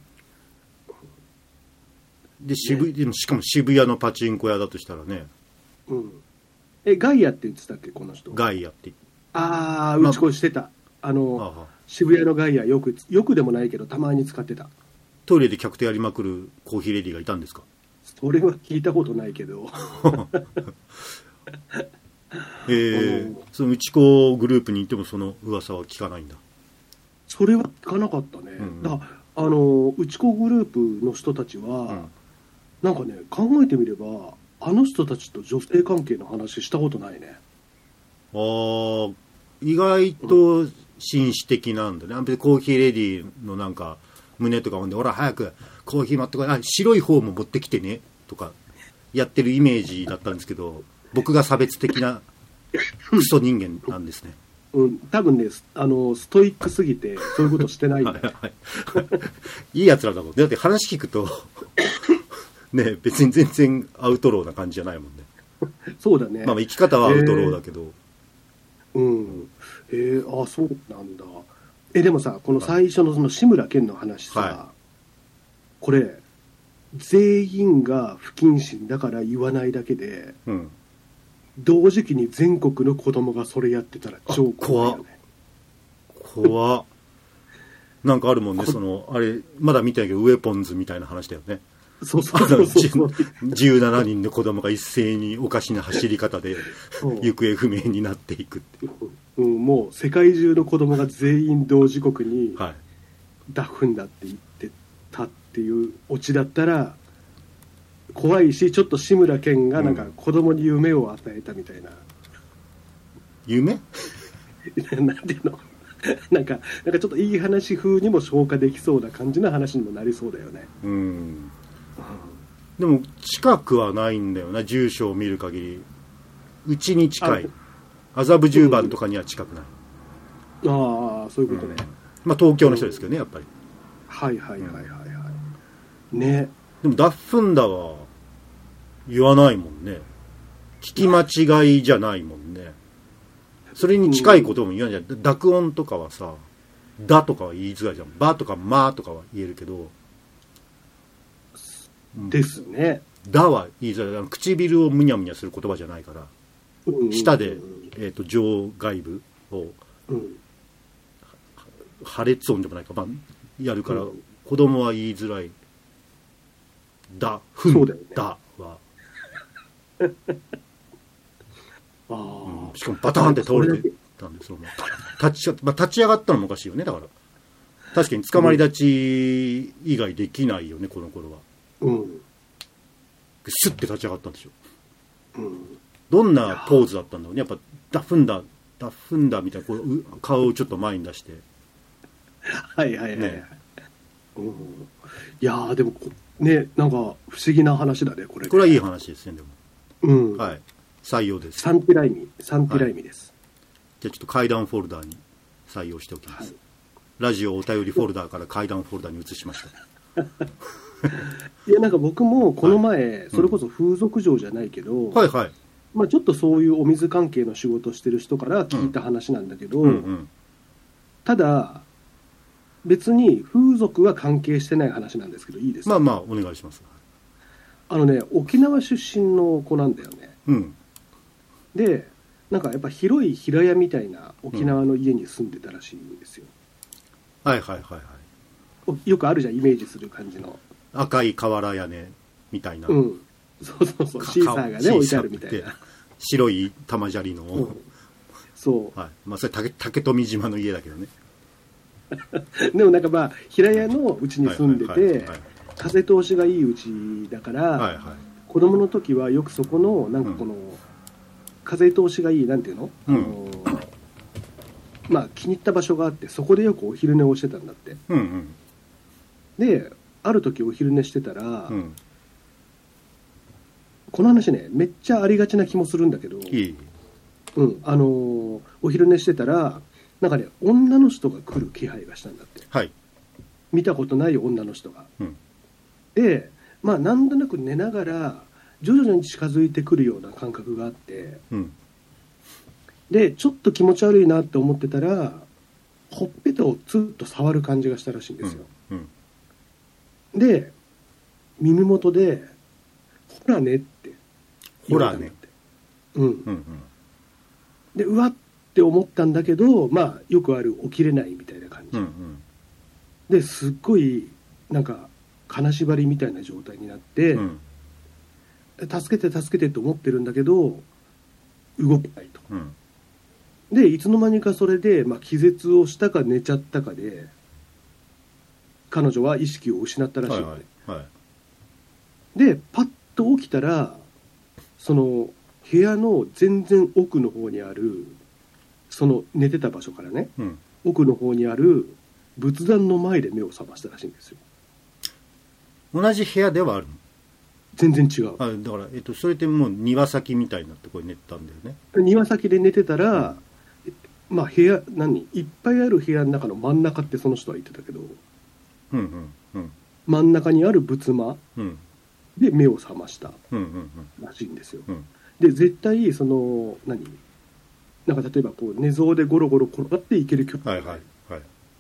で渋、ね、でもしかも渋谷のパチンコ屋だとしたらね、 うん、えガイアって言ってたっけこの人。 ガイアってああうちこしてた、あのはは渋谷のガイアよくよくでもないけどたまに使ってた。 トイレで客とやりまくるコーヒーレディーがいたんですか。 それは聞いたことないけどえー、そのうちこグループにいてもその噂は聞かないんだ。 それは聞かなかったね、うんうん、だからあのうちこグループの人たちは、うん、なんかね考えてみればあの人たちと女性関係の話したことないね。 あー意外と紳士的なんだね。うん、コーヒーレディーのなんか胸とかほんでほら早くコーヒー待ってこい、あ白い方も持ってきてねとかやってるイメージだったんですけど僕が差別的なクソ人間なんですね。 うん、多分ね、あのストイックすぎてそういうことしてないんだよ。はいはい、 いいやつらだもん。だって話聞くとね、別に全然アウトローな感じじゃないもんね。 そうだね。 まあ生き方はアウトローだけど。 えー、うん。えー、あ、そうなんだ。え、でもさ、この最初のその志村けんの話さ、はい、これ全員が不謹慎だから言わないだけで、うん、同時期に全国の子供がそれやってたら超怖いよね。 怖っ。なんかあるもんね、そのあれまだ見てないけどウェポンズみたいな話だよね。 そうそうそうそう。 じゅうななにんの子供が一斉におかしな走り方で行方不明になっていくっていう、 うん、もう世界中の子供が全員同時刻にダフンだって言ってたっていうオチだったら怖いし、ちょっと志村けんがなんか子供に夢を与えたみたいな、うん、 夢なんていうのなんかなんかちょっといい話風にも消化できそうな感じの話にもなりそうだよね。 うん、でも近くはないんだよな、住所を見る限り。うちに近い。麻布十番とかには近くない。 うん、ああ、そういうことね。うん、 まあ東京の人ですけどね、やっぱり。 はいはいはいはいはい。ね。 でもダッフンダは言わないもんね。聞き間違いじゃないもんね。それに近いことも言わないじゃん。濁音とかはさ、だとかは言いづらいじゃん。ばとかまとかは言えるけど。 ですね。 だは言いづらい。あの唇をむにゃむにゃする言葉じゃないから、うん、舌で、えーと、上外部を、うん、破裂音でもないか、まあ、やるから、うん、子供は言いづらい。だ、ふん、ね、だは。あ、うん、しかもバターンって倒れてたんですよ。立ち、まあ、立ち上がったのもおかしいよね。だから確かに捕まり立ち以外できないよね、この頃は。うん、スッて立ち上がったんでしょ、うん、どんなポーズだったんだろうね。やっぱダフンダダフンダみたいな、こう顔をちょっと前に出してはいはいはい、ね、うん、いやーでもね、なんか不思議な話だねこれ。 これはいい話ですね。でも、うん、はい、採用です。 サンティライミサンティライミです、 はい、じゃあちょっと階段フォルダーに採用しておきます、はい、ラジオお便りフォルダーから階段フォルダーに移しましたいやなんか僕もこの前、はい、それこそ風俗嬢じゃないけど、 はいはい、 まあ、ちょっとそういうお水関係の仕事してる人から聞いた話なんだけど、うんうんうん、ただ別に風俗は関係してない話なんですけどいいですか。 まあまあお願いします。 あのね、沖縄出身の子なんだよね、うん、でなんかやっぱ広い平屋みたいな沖縄の家に住んでたらしいんですよ、 うん、はいはいはいはい。 よくあるじゃん、イメージする感じの赤い瓦屋根みたいな、 うん、そうそうそう、シーサーがね置いてあるみたいな白い玉砂利の、うん、 そう、 はい、まあそれ竹竹富島の家だけどねでもなんかまあ平屋のうちに住んでて風通しがいいうちだから、はいはい、子供の時はよくそこのなんかこの、うん、風通しがいいなんていうの、うん、あのまあ気に入った場所があってそこでよくお昼寝をしてたんだって、うんうん、である時お昼寝してたら、うん、この話ねめっちゃありがちな気もするんだけど、いい、うん、あのー、お昼寝してたらなんかね女の人が来る気配がしたんだって、はい、見たことない女の人が、うん、でまあなんとなく寝ながら徐々に近づいてくるような感覚があって、うん、でちょっと気持ち悪いなって思ってたらほっぺたをツッと触る感じがしたらしいんですよ、うんうんで耳元でほらねってほらねって、 うんうんうん、でうわって思ったんだけどまあよくある起きれないみたいな感じ、うんうん、ですっごいなんか金縛りみたいな状態になって、うん、助けて助けてと思ってるんだけど動けないと、うん、でいつの間にかそれで、まあ、気絶をしたか寝ちゃったかで彼女は意識を失ったらしいので、はいはいはい、でパッと起きたらその部屋の全然奥の方にあるその寝てた場所からね、うん、奥の方にある仏壇の前で目を覚ましたらしいんですよ。 同じ部屋ではあるの？ 全然違う。 あだから、えっと、それってもう庭先みたいなところに寝てたんだよね。 庭先で寝てたら、うん、まあ部屋何いっぱいある部屋の中の真ん中ってその人は言ってたけど、 うんうんうん、 真ん中にある仏間で目を覚ましたらしいんですよ。 うんうんうん、 で絶対その何なんか例えばこう寝相でゴロゴロ転がっていける曲、 はいはいはい、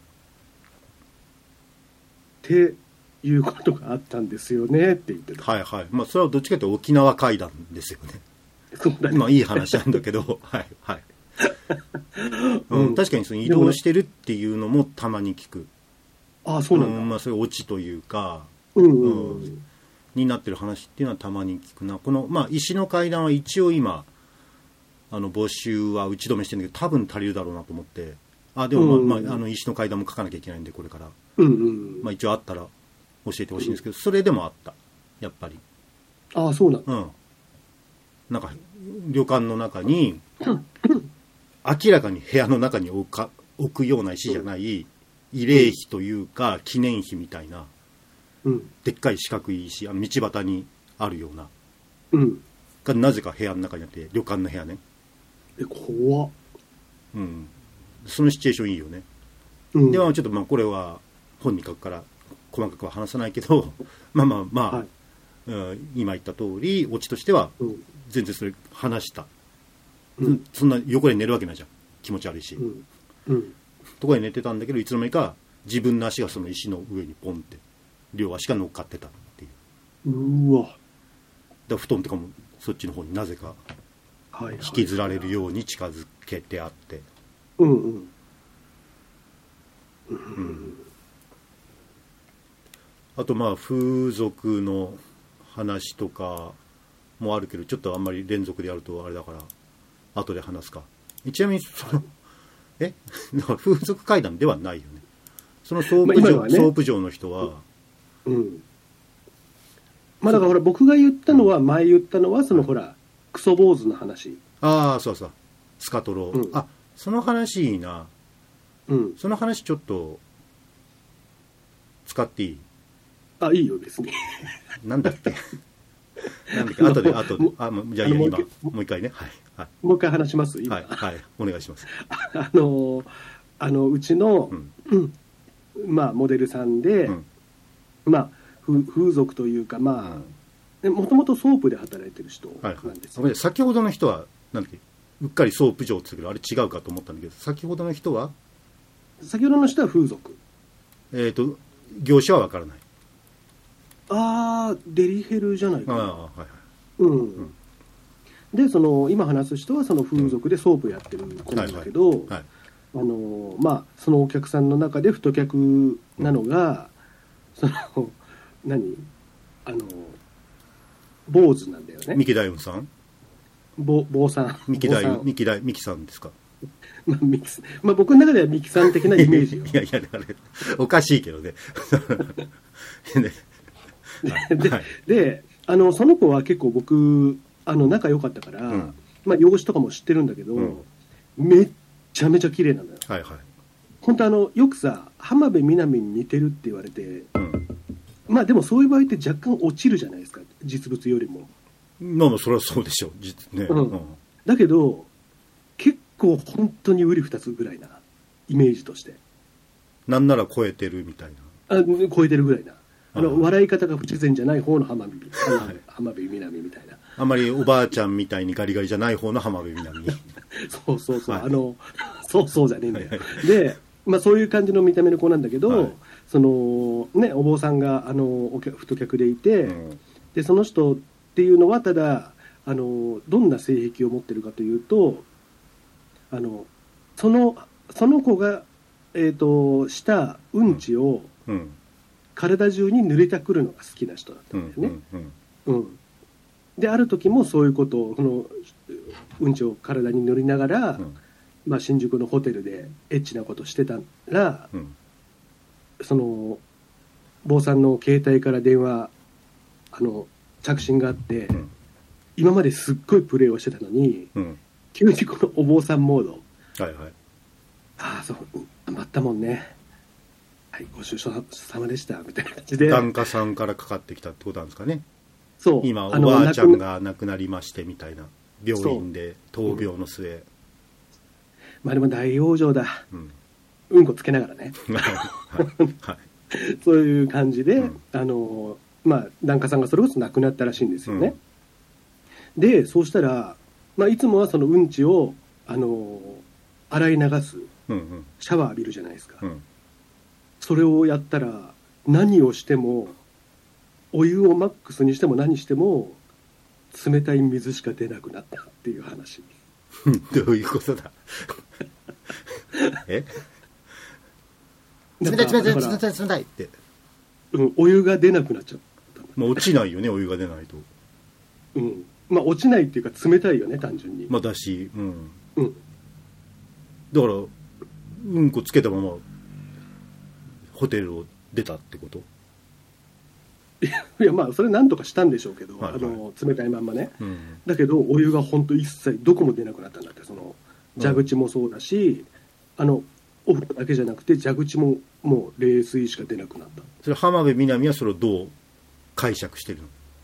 っていうことがあったんですよねって言ってた。 はいはい。まあそれはどっちかというと沖縄怪談ですよね。 そうだね。 まあいい話なんだけど、はいはい。うん、確かにその移動してるっていうのもたまに聞く。 ああそうなんだ。 うん、まあそういうオチというか、 うんうんうん、 になってる話っていうのはたまに聞くな。このまあ石の階段は一応今あの募集は打ち止めしてるんだけど、多分足りるだろうなと思って。あでもまあ、うんうん、まああの石の階段も書かなきゃいけないんでこれから。 うんうん、 まあ一応あったら教えてほしいんですけど、それでもあったやっぱり。 ああそうなんだ。 うん。なんか旅館の中に明らかに部屋の中に置か置くような石じゃない、慰霊碑というか記念碑みたいな、 うん、 でっかい四角い石、あの道端にあるような、 うん、 がなぜか部屋の中にあって、旅館の部屋ね。 え怖っ。 うん。そのシチュエーションいいよね。うん、ではちょっとまあこれは本に書くから細かくは話さないけど、まあまあまあ、はい、うん、今言った通りオチとしては全然それ話した、うん、そんな横で寝るわけないじゃん、気持ち悪いし、うんうん、ところで寝てたんだけど、いつの間にか自分の足がその石の上にポンって両足が乗っかってたっていう。 うわ。 だ布団とかもそっちの方になぜか引きずられるように近づけてあって、 うんうん、 うん、あとまあ風俗の話とかもあるけど、ちょっとあんまり連続でやるとあれだから後で話すか。ちなみにその、はい、え風俗会談ではないよね、そのソープ場、まあね、ソープ場の人は、 うん、まあだからほら僕が言ったのは、うん、前言ったのはそのほらクソ坊主の話。 ああそうそう、スカトロ、うん、あその話いいな、うん、その話ちょっと使っていい？ あ、いいよ別に。 なんだっけなんだっけ後で後であじゃあいや今もう一回ね、はいはい、 もう一回話します今。 はいはいお願いします。 あのあのうちの、うんまあモデルさんで、うん、まあ風俗というかまあもともとソープで働いてる人なんですよ、 はいはい、先ほどの人はなんだっけうっかりソープ場って言うけどあれ違うかと思ったんだけど、先ほどの人は先ほどの人は風俗、 えっと業種は分からない。 ああデリヘルじゃないかな。あ、はいはい、うん、うん、でその今話す人はその風俗でソープやってる子なんだけど、うんはいはい、あのまあそのお客さんの中で太客なのが、うん、その何あの坊主なんだよね。 三木大雲さん、 坊さん、 三木大三木大三木さんですか。 まあミキまあ、僕の中ではミキさん的なイメージよ。 いやいやだからおかしいけどね。 で, はい、であのその子は結構僕あの仲良かったから、うんまあ、容姿とかも知ってるんだけど、うん、めっちゃめちゃ綺麗なんだよ。 はいはい、 本当あのよくさ浜辺美波に似てるって言われて、うん、まあでもそういう場合って若干落ちるじゃないですか実物よりも。 まあまあそれはそうでしょう実ね、 うんうん、だけど結構本当に瓜二つぐらいなイメージとして、 なんなら超えてるみたいな、 あ超えてるぐらいな、あの笑い方が不自然じゃない方の浜辺浜辺美波みたいな、 あんまりおばあちゃんみたいにガリガリじゃない方の浜辺美波そうそうそう、はい、あのそうそうじゃねえんだよ、はいはい、で、まあ、そういう感じの見た目の子なんだけど、はい、そのねお坊さんがあのお客太客でいて、うん、でその人っていうのはただあのどんな性癖を持ってるかというと、あのそのその子が、えー、としたうんちを、うんうん体中に濡れたくるのが好きな人だったんだよね、うんうんうん、である時もそういうことをこのうんちを体に塗りながら、うんまあ、新宿のホテルでエッチなことしてたら、うん、その坊さんの携帯から電話あの着信があって、うん、今まですっごいプレーをしてたのに、うん、急にこのお坊さんモード、はいはい、ああそう余ったもんね、はい、ご愁傷様でしたみたいな感じで檀家さんからかかってきたってことなんですかね。 そう今おばあちゃんが亡くなりましてみたいな、病院で闘病の末、うん、 まあでも大往生だ、うん、うんこつけながらねはいはい、そういう感じで、うん、あのまあ檀家さんがそれこそ亡くなったらしいんですよね、うん、でそうしたら、まあ、いつもはそのうんちをあの洗い流す、うんうん、シャワー浴びるじゃないですか、うん、それをやったら何をしてもお湯をマックスにしても何しても冷たい水しか出なくなったっていう話どういうことだえ冷たい冷たい冷たい冷たいって、 うん、お湯が出なくなっちゃった。 まあ落ちないよねお湯が出ないと。 うんまあ落ちないっていうか冷たいよね単純に。 まあだしうん、 うん、 だからうんこつけたままホテルを出たってこと？ いやまあそれ何とかしたんでしょうけど、はいはい、あの冷たいまんまね、うん、だけどお湯が本当一切どこも出なくなったんだって。その蛇口もそうだし、うん、あのお風呂だけじゃなくて蛇口ももう冷水しか出なくなった。 それ浜辺美波はそれをどう解釈してる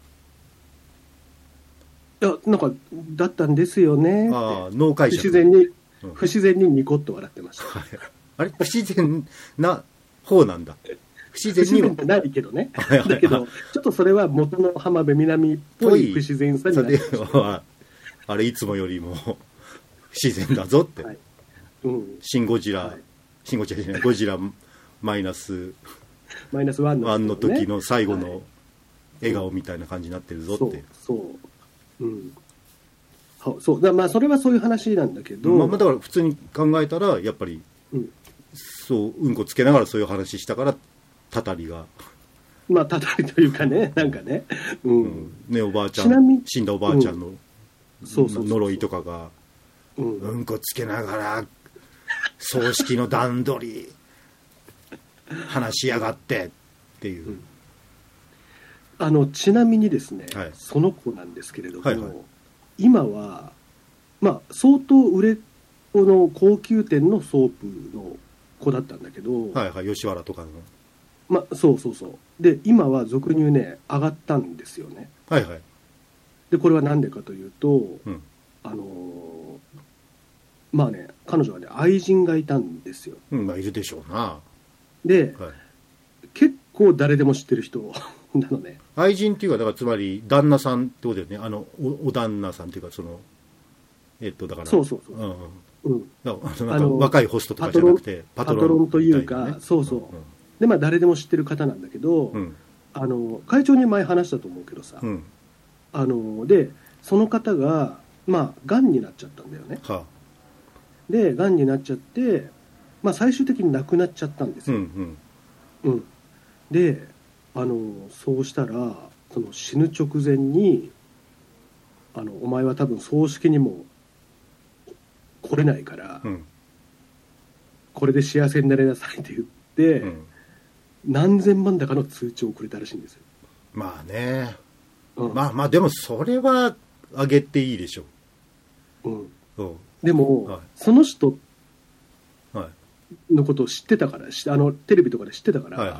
の？いやなんかだったんですよね。 ああ脳解釈。 不自然に、うん、不自然にニコッと笑ってました。 あれ不自然な方なんだ。不自然に不自然じゃないけどね。だけどちょっとそれは元の浜辺美波っぽい不自然さになってました。 あれいつもよりも不自然だぞって、はいうん、シンゴジラ、はい、シンゴジラじゃないゴジラマイナスマイナスワンの、 ね、の時の最後の笑顔みたいな感じになってるぞって、はい、 そうそううんそうだまあそれはそういう話なんだけど、まあ、 だから普通に考えたらやっぱり、うん、そううんこつけながらそういう話したからたたりがまあたたりというかねなんかね、うんうん、 ねおばあちゃん死んだおばあちゃんの、うん、 そうそうそう呪いとかが、うん、うんこつけながら葬式の段取り話しやがってっていう、うん、 あのちなみにですね、はい、その子なんですけれども、はいはい、今はまあ相当売れっ子の高級店のソープの子だったんだけど、 はいはい、吉原とかのまあそうそうそうで今は俗に言うね上がったんですよね。 はいはい。 でこれは何でかというと、うん、あのー、まあね彼女はね愛人がいたんですよ。 うんまあいるでしょうな。 で、はい、結構誰でも知ってる人なのね。 愛人っていうかだからつまり旦那さんってことだよね。あの お, お旦那さんっていうかそのえっとだからそうそうそう。うんうん、 だからなんか若いホストとかじゃなくてパトロン、パトロンというか、ね、そうそう。うんうんでまあ、誰でも知ってる方なんだけど、うん、あの会長に前話したと思うけどさ、うん、あのでその方がまあがんになっちゃったんだよね、はあ、でがんになっちゃって、まあ、最終的に亡くなっちゃったんですよ、うんうんうん、であのそうしたらその死ぬ直前にあのお前は多分葬式にも来れないから、うん、これで幸せになれなさいって言って、うん何千万だかの通知をくれたらしいんですよ。 まあね、うん、まあまあでもそれはあげていいでしょう、うんうん、でも、はい、その人のことを知ってたからあのテレビとかで知ってたから、はいはい、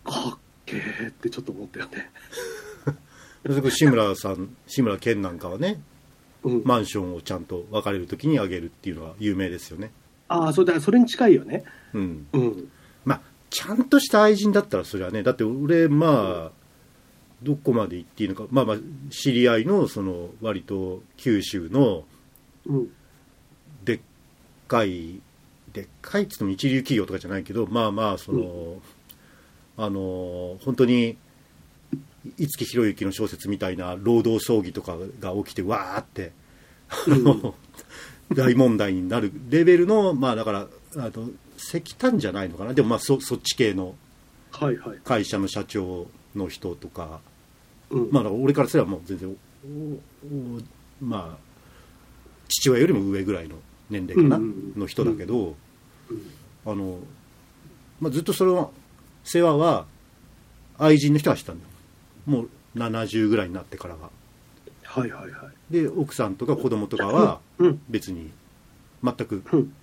かっけーってちょっと思ったよね志村さん志村けんなんかはね、うん、マンションをちゃんと別れる時にあげるっていうのは有名ですよね。 ああそうだそれに近いよね。うん、 うんまあ、ちゃんとした愛人だったらそれはねだって俺まあどこまで行っていいのかまあまあ知り合いのその割と九州のでっかいでっかいっつっても一流企業とかじゃないけどまあまあその、うん、あの本当に五木ひろゆきの小説みたいな労働争議とかが起きてわーって、うん、大問題になるレベルのまあだからあの石炭じゃないのかなでもまあ そ, そっち系の会社の社長の人とか、はいはい、まあ俺からすればもう全然まあ父親よりも上ぐらいの年齢かな、うん、の人だけど、うんうん、あの、まあ、ずっとその世話は愛人の人がしてたんだよもうななじゅうぐらいになってからがはいはいはいで奥さんとか子供とかは別に全く、うん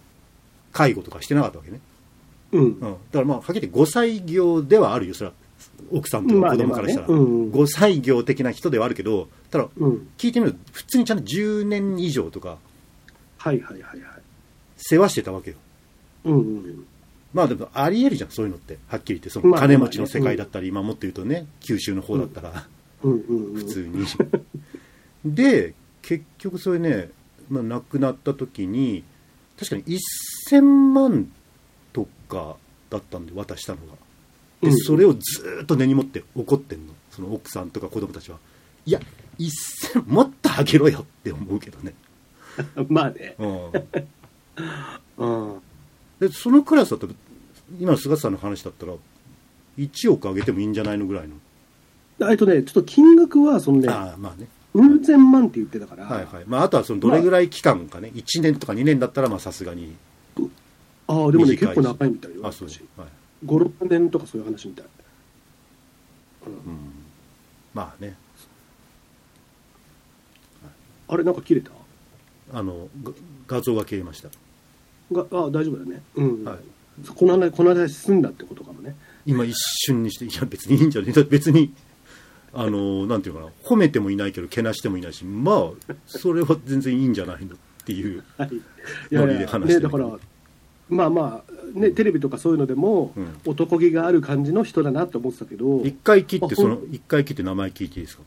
介護とかしてなかったわけね、うんうん、だからまあはっきり言ってごさい業ではあるよそれは奥さんとか子供からしたら、まあねまあねうんうん、ご妻業的な人ではあるけど、ただ、うん、聞いてみると普通にちゃんとじゅうねん以上とか、 はいはいはいはい、 世話してたわけよ。 うんうん、 まあでもありえるじゃん、そういうのって。はっきり言って、その金持ちの世界だったり、まあまあね、今もっと言うとね、九州の方だったら、うんうんうんうん、普通に。で、結局それね、まあ、亡くなった時に、確かにせんまんとかだったんで、渡したのが。で、それをずっと根に持って怒ってんの。その奥さんとか子供たちは。いや、せんもっとあげろよって思うけどね。 まあね。 うん。うん、で、そのクラスだったら、今の菅さんの話だったら、いちおくあげてもいいんじゃないのぐらいの。 えっとね、ちょっと金額は、そのね、 ああ、まあね。 うん千万って言ってたから。 はいはい。まあ、あとはそのどれぐらい期間かね、まあ、いちねんとかにねんだったら、まあさすがに。 ああ、でもね、結構長いみたいよ。 あ、そう。はい。 ご、ろくねんとかそういう話みたい。 うん。うん、まあね。 あれ、なんか切れた？ あの、画像が消えました。 がああ、大丈夫だね。うん。はい。この話、この話済んだってことかもね。 今一瞬にして、いや別にいいんじゃない、別に。あのなんていうかな、褒めてもいないけどけなしてもいないし、まあそれは全然いいんじゃないのっていうノリで話してる、はい、いやいやね、だからまあまあね、テレビとかそういうのでも、うん、男気がある感じの人だなと思ってたけど、 一回切ってその一回切って名前聞いていいですか？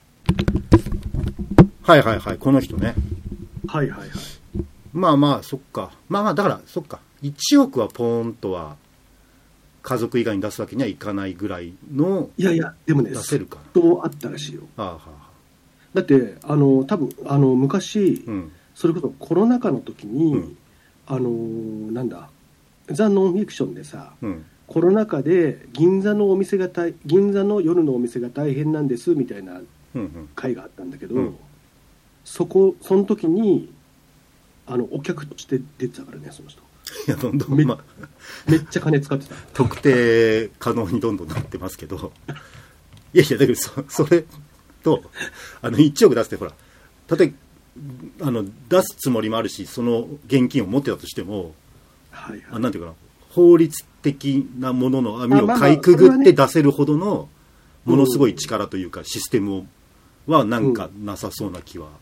はいはいはい、この人ね。 はいはいはい。 まあまあそっか、まあまあだからそっか、いちおくはポーンとは家族以外に出すわけにはいかないぐらいの。 いやいや、でもね、 出せるかそうあったらしいよ。 ああはあ、 だってあの多分あの昔、うん、それこそコロナ禍の時に、うん、あのなんだザ・ノンフィクションでさ、うん、コロナ禍で銀座のお店が大銀座の夜のお店が大変なんですみたいな会があったんだけど、うんうん、そこその時にあのお客として出てたからね、その人。 いやどんどんめ,、 まあ、 めっちゃ金使ってた。 特定可能にどんどんなってますけど、いやいやだけど そ, それとあのいちおく出すってほら、例えばあの出すつもりもあるし、その現金を持ってたとしても、はいはい、あなんていうかな、法律的なものの網をかいくぐって出せるほどのものすごい力というかシステムはなんかなさそうな気は。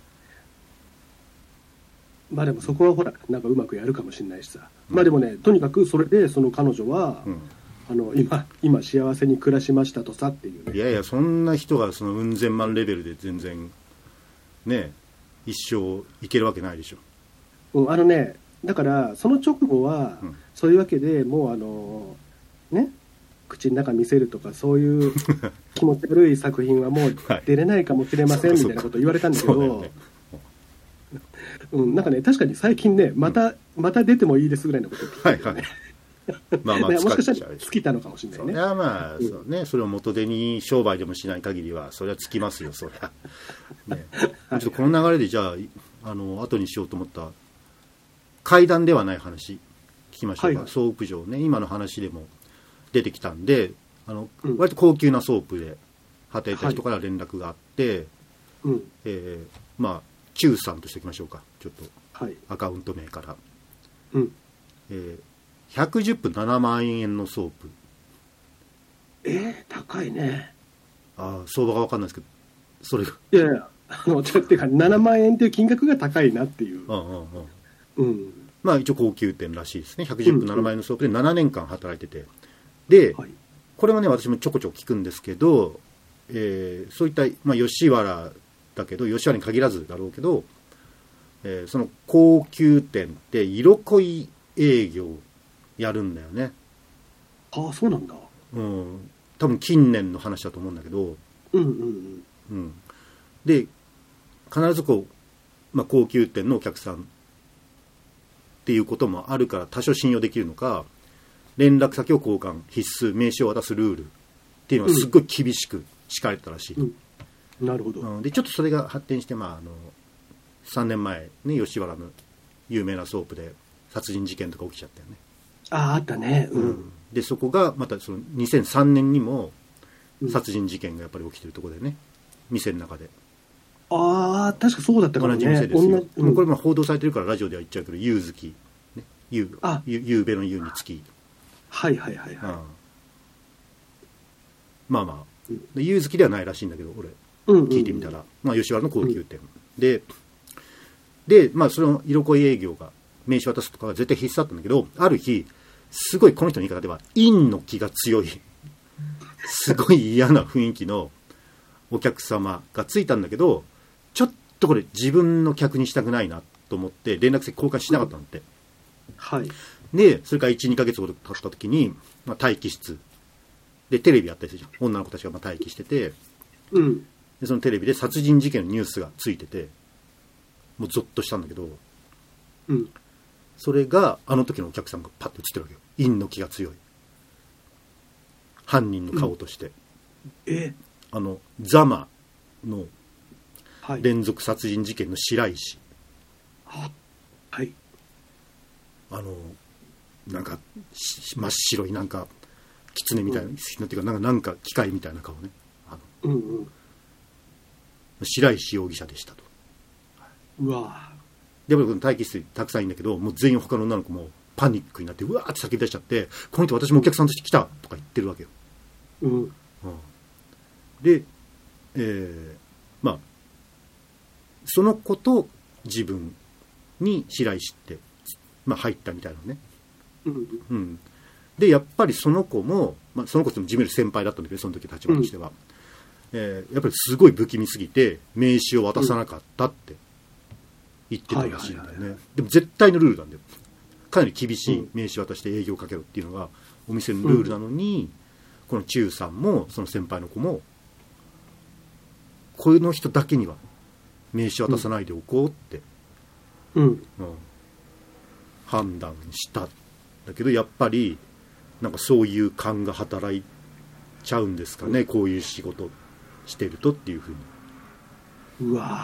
まあでもそこはほらなんかうまくやるかもしれないしさ、うん、まあでもね、とにかくそれでその彼女は、うん、あの 今, 今幸せに暮らしましたとさっていう、ね、 いやいやそんな人がそのうん千万レベルで全然ね一生いけるわけないでしょ、 うん、あのねだからその直後は、うん、そういうわけでもうあのね口の中見せるとかそういう気持ち悪い作品はもう出れないかもしれません、はい、みたいなこと言われたんだけど、うん、なんかね確かに最近ねまた、うん、また出てもいいですぐらいのこと言ってるよね。まあまあもしかしたら尽きたのかもしれないね。いやまあ、うん、そうね、それを元手に商売でもしない限りはそれはつきますよそりゃ、ね、ちょっとこの流れでじゃああの後にしようと思った怪談ではない話聞きましょうか、はい、ソープ場ね、今の話でも出てきたんで、あの、うん、割と高級なソープで働いた人から連絡があって、はい、えー、まあQさんとしておきましょうか、ちょっと、はい、アカウント名から、うんえー、ひゃくじゅっぷんななまんえんのソープ。えー、高いね。ああ相場が分かんないですけどそれがいやいやあのちょっというかななまんえんという金額が高いなっていう、うんうんうんうん、まあ一応高級店らしいですね。ひゃくじゅっぷんななまんえんのソープでななねんかん働いてて、で、はい、これはね私もちょこちょこ聞くんですけど、えー、そういった、まあ、吉原だけど吉原に限らずだろうけど、えー、その高級店って色恋営業やるんだよね。ああそうなんだ。うん多分近年の話だと思うんだけど、うんうんうんうん、で必ずこう、まあ、高級店のお客さんっていうこともあるから多少信用できるのか、連絡先を交換必須、名刺を渡すルールっていうのはすっごい厳しく敷かれてたらしいと、うんうん、なるほど、うん、でちょっとそれが発展して、まあ、あのさんねんまえね吉原の有名なソープで殺人事件とか起きちゃったよね。あああったね、うんうん、でそこがまたそのにせんさんねんにも殺人事件がやっぱり起きてるところでね、店の中で。ああ確かそうだったかもね。同じ店ですよ、うん、これも報道されてるからラジオでは言っちゃうけど、夕月ね、夕ゆうべの夕につき、はいはいはいはい、 まあまあ優好きではないらしいんだけど俺聞いてみたら、うんうんうん、まあ、吉原の高級店、うん、ででまあその色恋営業が名刺渡すとかは絶対必須だったんだけど、ある日すごいこの人の言い方では陰の気が強いすごい嫌な雰囲気のお客様がついたんだけど、ちょっとこれ自分の客にしたくないなと思って連絡先交換しなかったんだって、うん、 はい。 でそれからいち、にかげつほど経った時に、まあ、待機室でテレビやったりするじゃん、女の子たちがまあ待機してて、 うん、 でそのテレビで殺人事件のニュースがついてて、もうゾッとしたんだけど、 うん、 それがあの時のお客さんがパッと映ってるわけよ。陰の気が強い犯人の顔として、 うん、えあのザマの連続殺人事件の白石、 はい、はい、 あのなんか真っ白いなんか狐みたいな、うん、っていうかなんかなんか機械みたいな顔ね、あの、うんうん、白石容疑者でしたと。 うわでも待機室たくさんいるんだけど、もう全員他の女の子もパニックになってうわーって叫び出しちゃって、この人私もお客さんとして来たとか言ってるわけよ、 うんうん、 で、えー、まあその子と自分に白石って、まあ、入ったみたいなね、 うんうん、でやっぱりその子も、まあ、その子っても自分より先輩だったんだけどその時立場としては、うんえー、やっぱりすごい不気味すぎて名刺を渡さなかったって言ってたらしいんだよね、はいはいはいはい、でも絶対のルールなんだよ。かなり厳しい名刺渡して営業かけろっていうのがお店のルールなのに、うん、この中さんもその先輩の子もこの人だけには名刺渡さないでおこうって、 うんうん、 判断したんだけど、やっぱりなんかそういう感が働いちゃうんですかね、うん、こういう仕事してるとっていうふうに。 うわ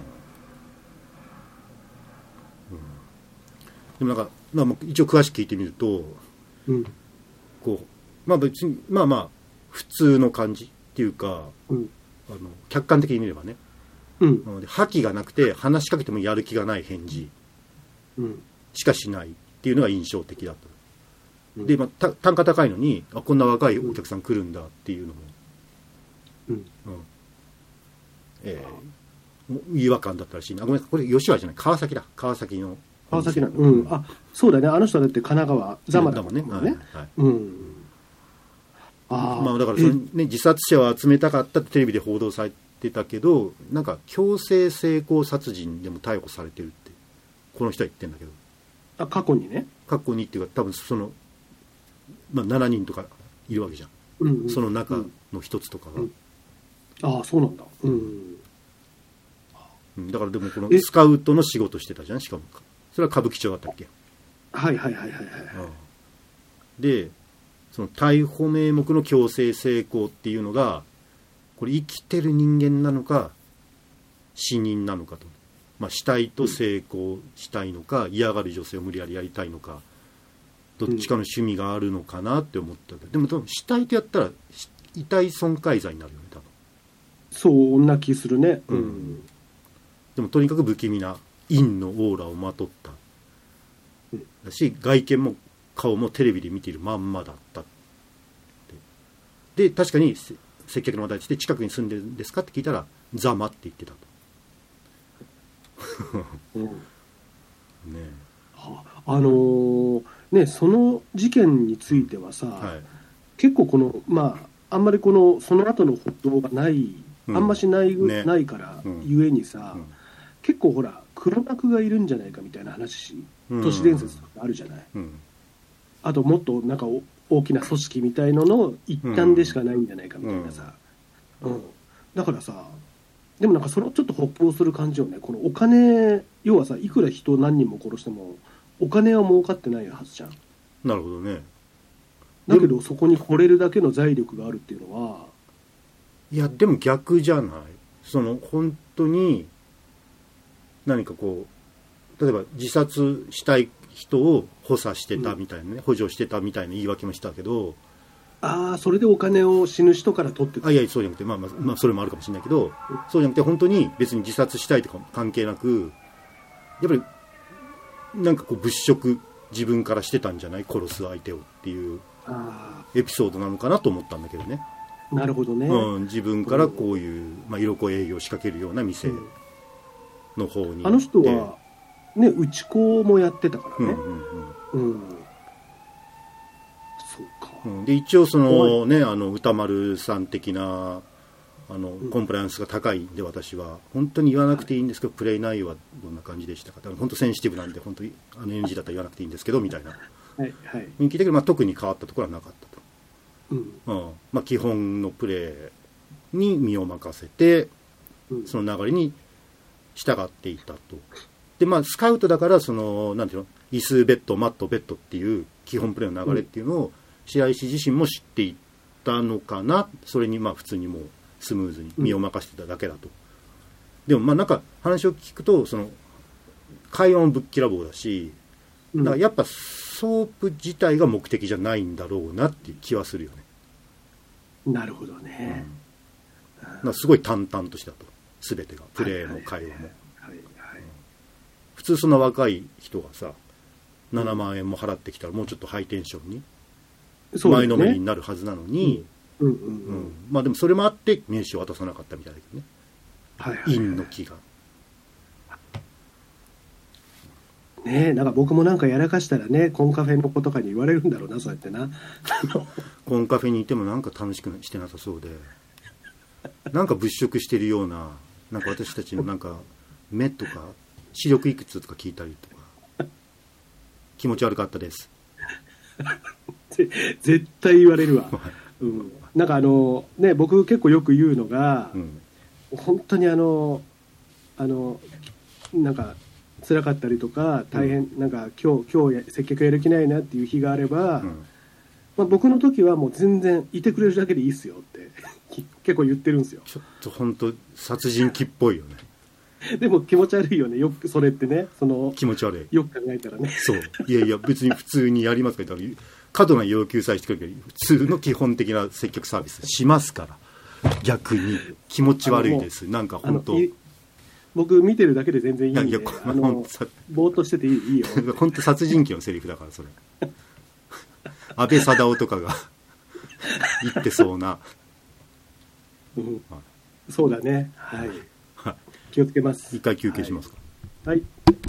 うん、でもなんか、まあ、一応詳しく聞いてみると、 うん、 こうまあ別にまあまあ普通の感じっていうか、うん、あの客観的に見ればね、 うん、 で覇気がなくて話しかけてもやる気がない返事しかしないっていうのが印象的だった、うん、で、まあ、単価高いのにあこんな若いお客さん来るんだっていうのも、 うんうんえー、違和感だったらしいな。ごめんなさい、これ吉原じゃない川崎だ、川崎の川崎な、うん、あそうだね、あの人だって神奈川ザマだもんね、 はいはい、 うん、 あまあだからその、ね、自殺者を集めたかったってテレビで報道されてたけど、なんか強制性交殺人でも逮捕されてるってこの人は言ってるんだけど、 あ過去にね、 過去にっていうか多分その、まあ、しちにんとかいるわけじゃん、 うんうん、 その中の一つとかが、うん、 ああそうなんだ、うんうん、だからでもこのスカウトの仕事してたじゃん、しかもそれは歌舞伎町だったっけ。 はいはいはいはいはい、 ああでその逮捕名目の強制性交っていうのがこれ生きてる人間なのか死人なのかと、まあ、死体と性交したいのか、うん、嫌がる女性を無理やりやりたいのかどっちかの趣味があるのかなって思ったけど、うん、でも死体とやったら遺体損壊罪になるよね多分。 そうな気するね、 うんうん、でもとにかく不気味な陰のオーラをまとっただし、外見も顔もテレビで見ているまんまだったって。で確かに接客の話題として近くに住んでるんですかって聞いたらザマって言ってたと、 うん、 ねあ、あのー、ねその事件についてはさ、はい、結構このまああんまりこのその後の報道がない、うん、あんましない、ね、ないからゆえにさ、うん、結構ほら黒幕がいるんじゃないかみたいな話、都市伝説とかあるじゃない、うん、あともっとなんか大きな組織みたいのの一端でしかないんじゃないかみたいなさ、うんうん、だからさでもなんかそのちょっと北方する感じよね。このお金要はさいくら人何人も殺してもお金は儲かってないはずじゃん。 なるほどね。 だけどそこに惚れるだけの財力があるっていうのは、 いやでも逆じゃない。その本当に何かこう例えば自殺したい人を補佐してたみたいなね、うん、補助してたみたいな言い訳もしたけど、 ああそれでお金を死ぬ人から取ってた。 あいやそうじゃなくて、まあまあ、まあそれもあるかもしれないけど、うん、そうじゃなくて本当に別に自殺したいとか関係なくやっぱりなんかこう物色自分からしてたんじゃない、殺す相手をっていうエピソードなのかなと思ったんだけどね。 なるほどね、 うん、自分からこういう、まあ、色恋営業を仕掛けるような店の方に、うん、 あの人はね内子もやってたからね、うんうんうんうん、そうか、 うん、で一応そのねあの歌丸さん的なあのコンプライアンスが高いんで、私は本当に言わなくていいんですけど、はい、プレイ内容はどんな感じでしたか、本当センシティブなんで本当にあの エヌジー だったら言わなくていいんですけどみたいなはいはい、 聞いたけど、まあ、特に変わったところはなかったと、 うんうんまあ、基本のプレーに身を任せて、うん、その流れに従っていたと。で、まあ、スカウトだからそのなんていうの椅子ベッドマットベッドっていう基本プレーの流れっていうのを白石自身も知っていったのかな、それにまあ普通にもうスムーズに身を任せてただけだと、うん、でもまあなんか話を聞くとその会話もぶっきらぼうだし、だからやっぱソープ自体が目的じゃないんだろうなっていう気はするよね。 なるほどね、 うん、だからすごい淡々としたと全てがプレーも会話も、はいはいはい、普通そんな若い人がさななまんえんも払ってきたらもうちょっとハイテンションに前のめりになるはずなのに、うんうんうんうん、まあでもそれもあって名刺を渡さなかったみたいだけどね、はいはいはい、陰の気がねえ、なんか僕もなんかやらかしたらねコンカフェの子とかに言われるんだろうな、そうやってなコンカフェにいてもなんか楽しくしてなさそうでなんか物色してるような、なんか私たちのなんか目とか視力いくつとか聞いたりとか気持ち悪かったです絶対言われるわ、うん、なんかあのね僕結構よく言うのが、うん、本当にあのあのなんか辛かったりとか大変、うん、なんか今日今日接客やる気ないなっていう日があれば、うんまあ、僕の時はもう全然いてくれるだけでいいっすよって結構言ってるんですよ。 ちょっと本当殺人鬼っぽいよねでも気持ち悪いよね、よくそれってね、その気持ち悪いよく考えたらね。 そういやいや別に普通にやりますから過度な要求さえしてくれるけど普通の基本的な接客サービスしますから、逆に気持ち悪いです。なんか本当僕見てるだけで全然いいんで、いやいやあのぼーっとしてていい、いいよ本当殺人鬼のセリフだからそれ安倍貞夫とかが言ってそうな、 うんはい、そうだね、はい、気をつけます。 一回休憩しますか。 はい、はい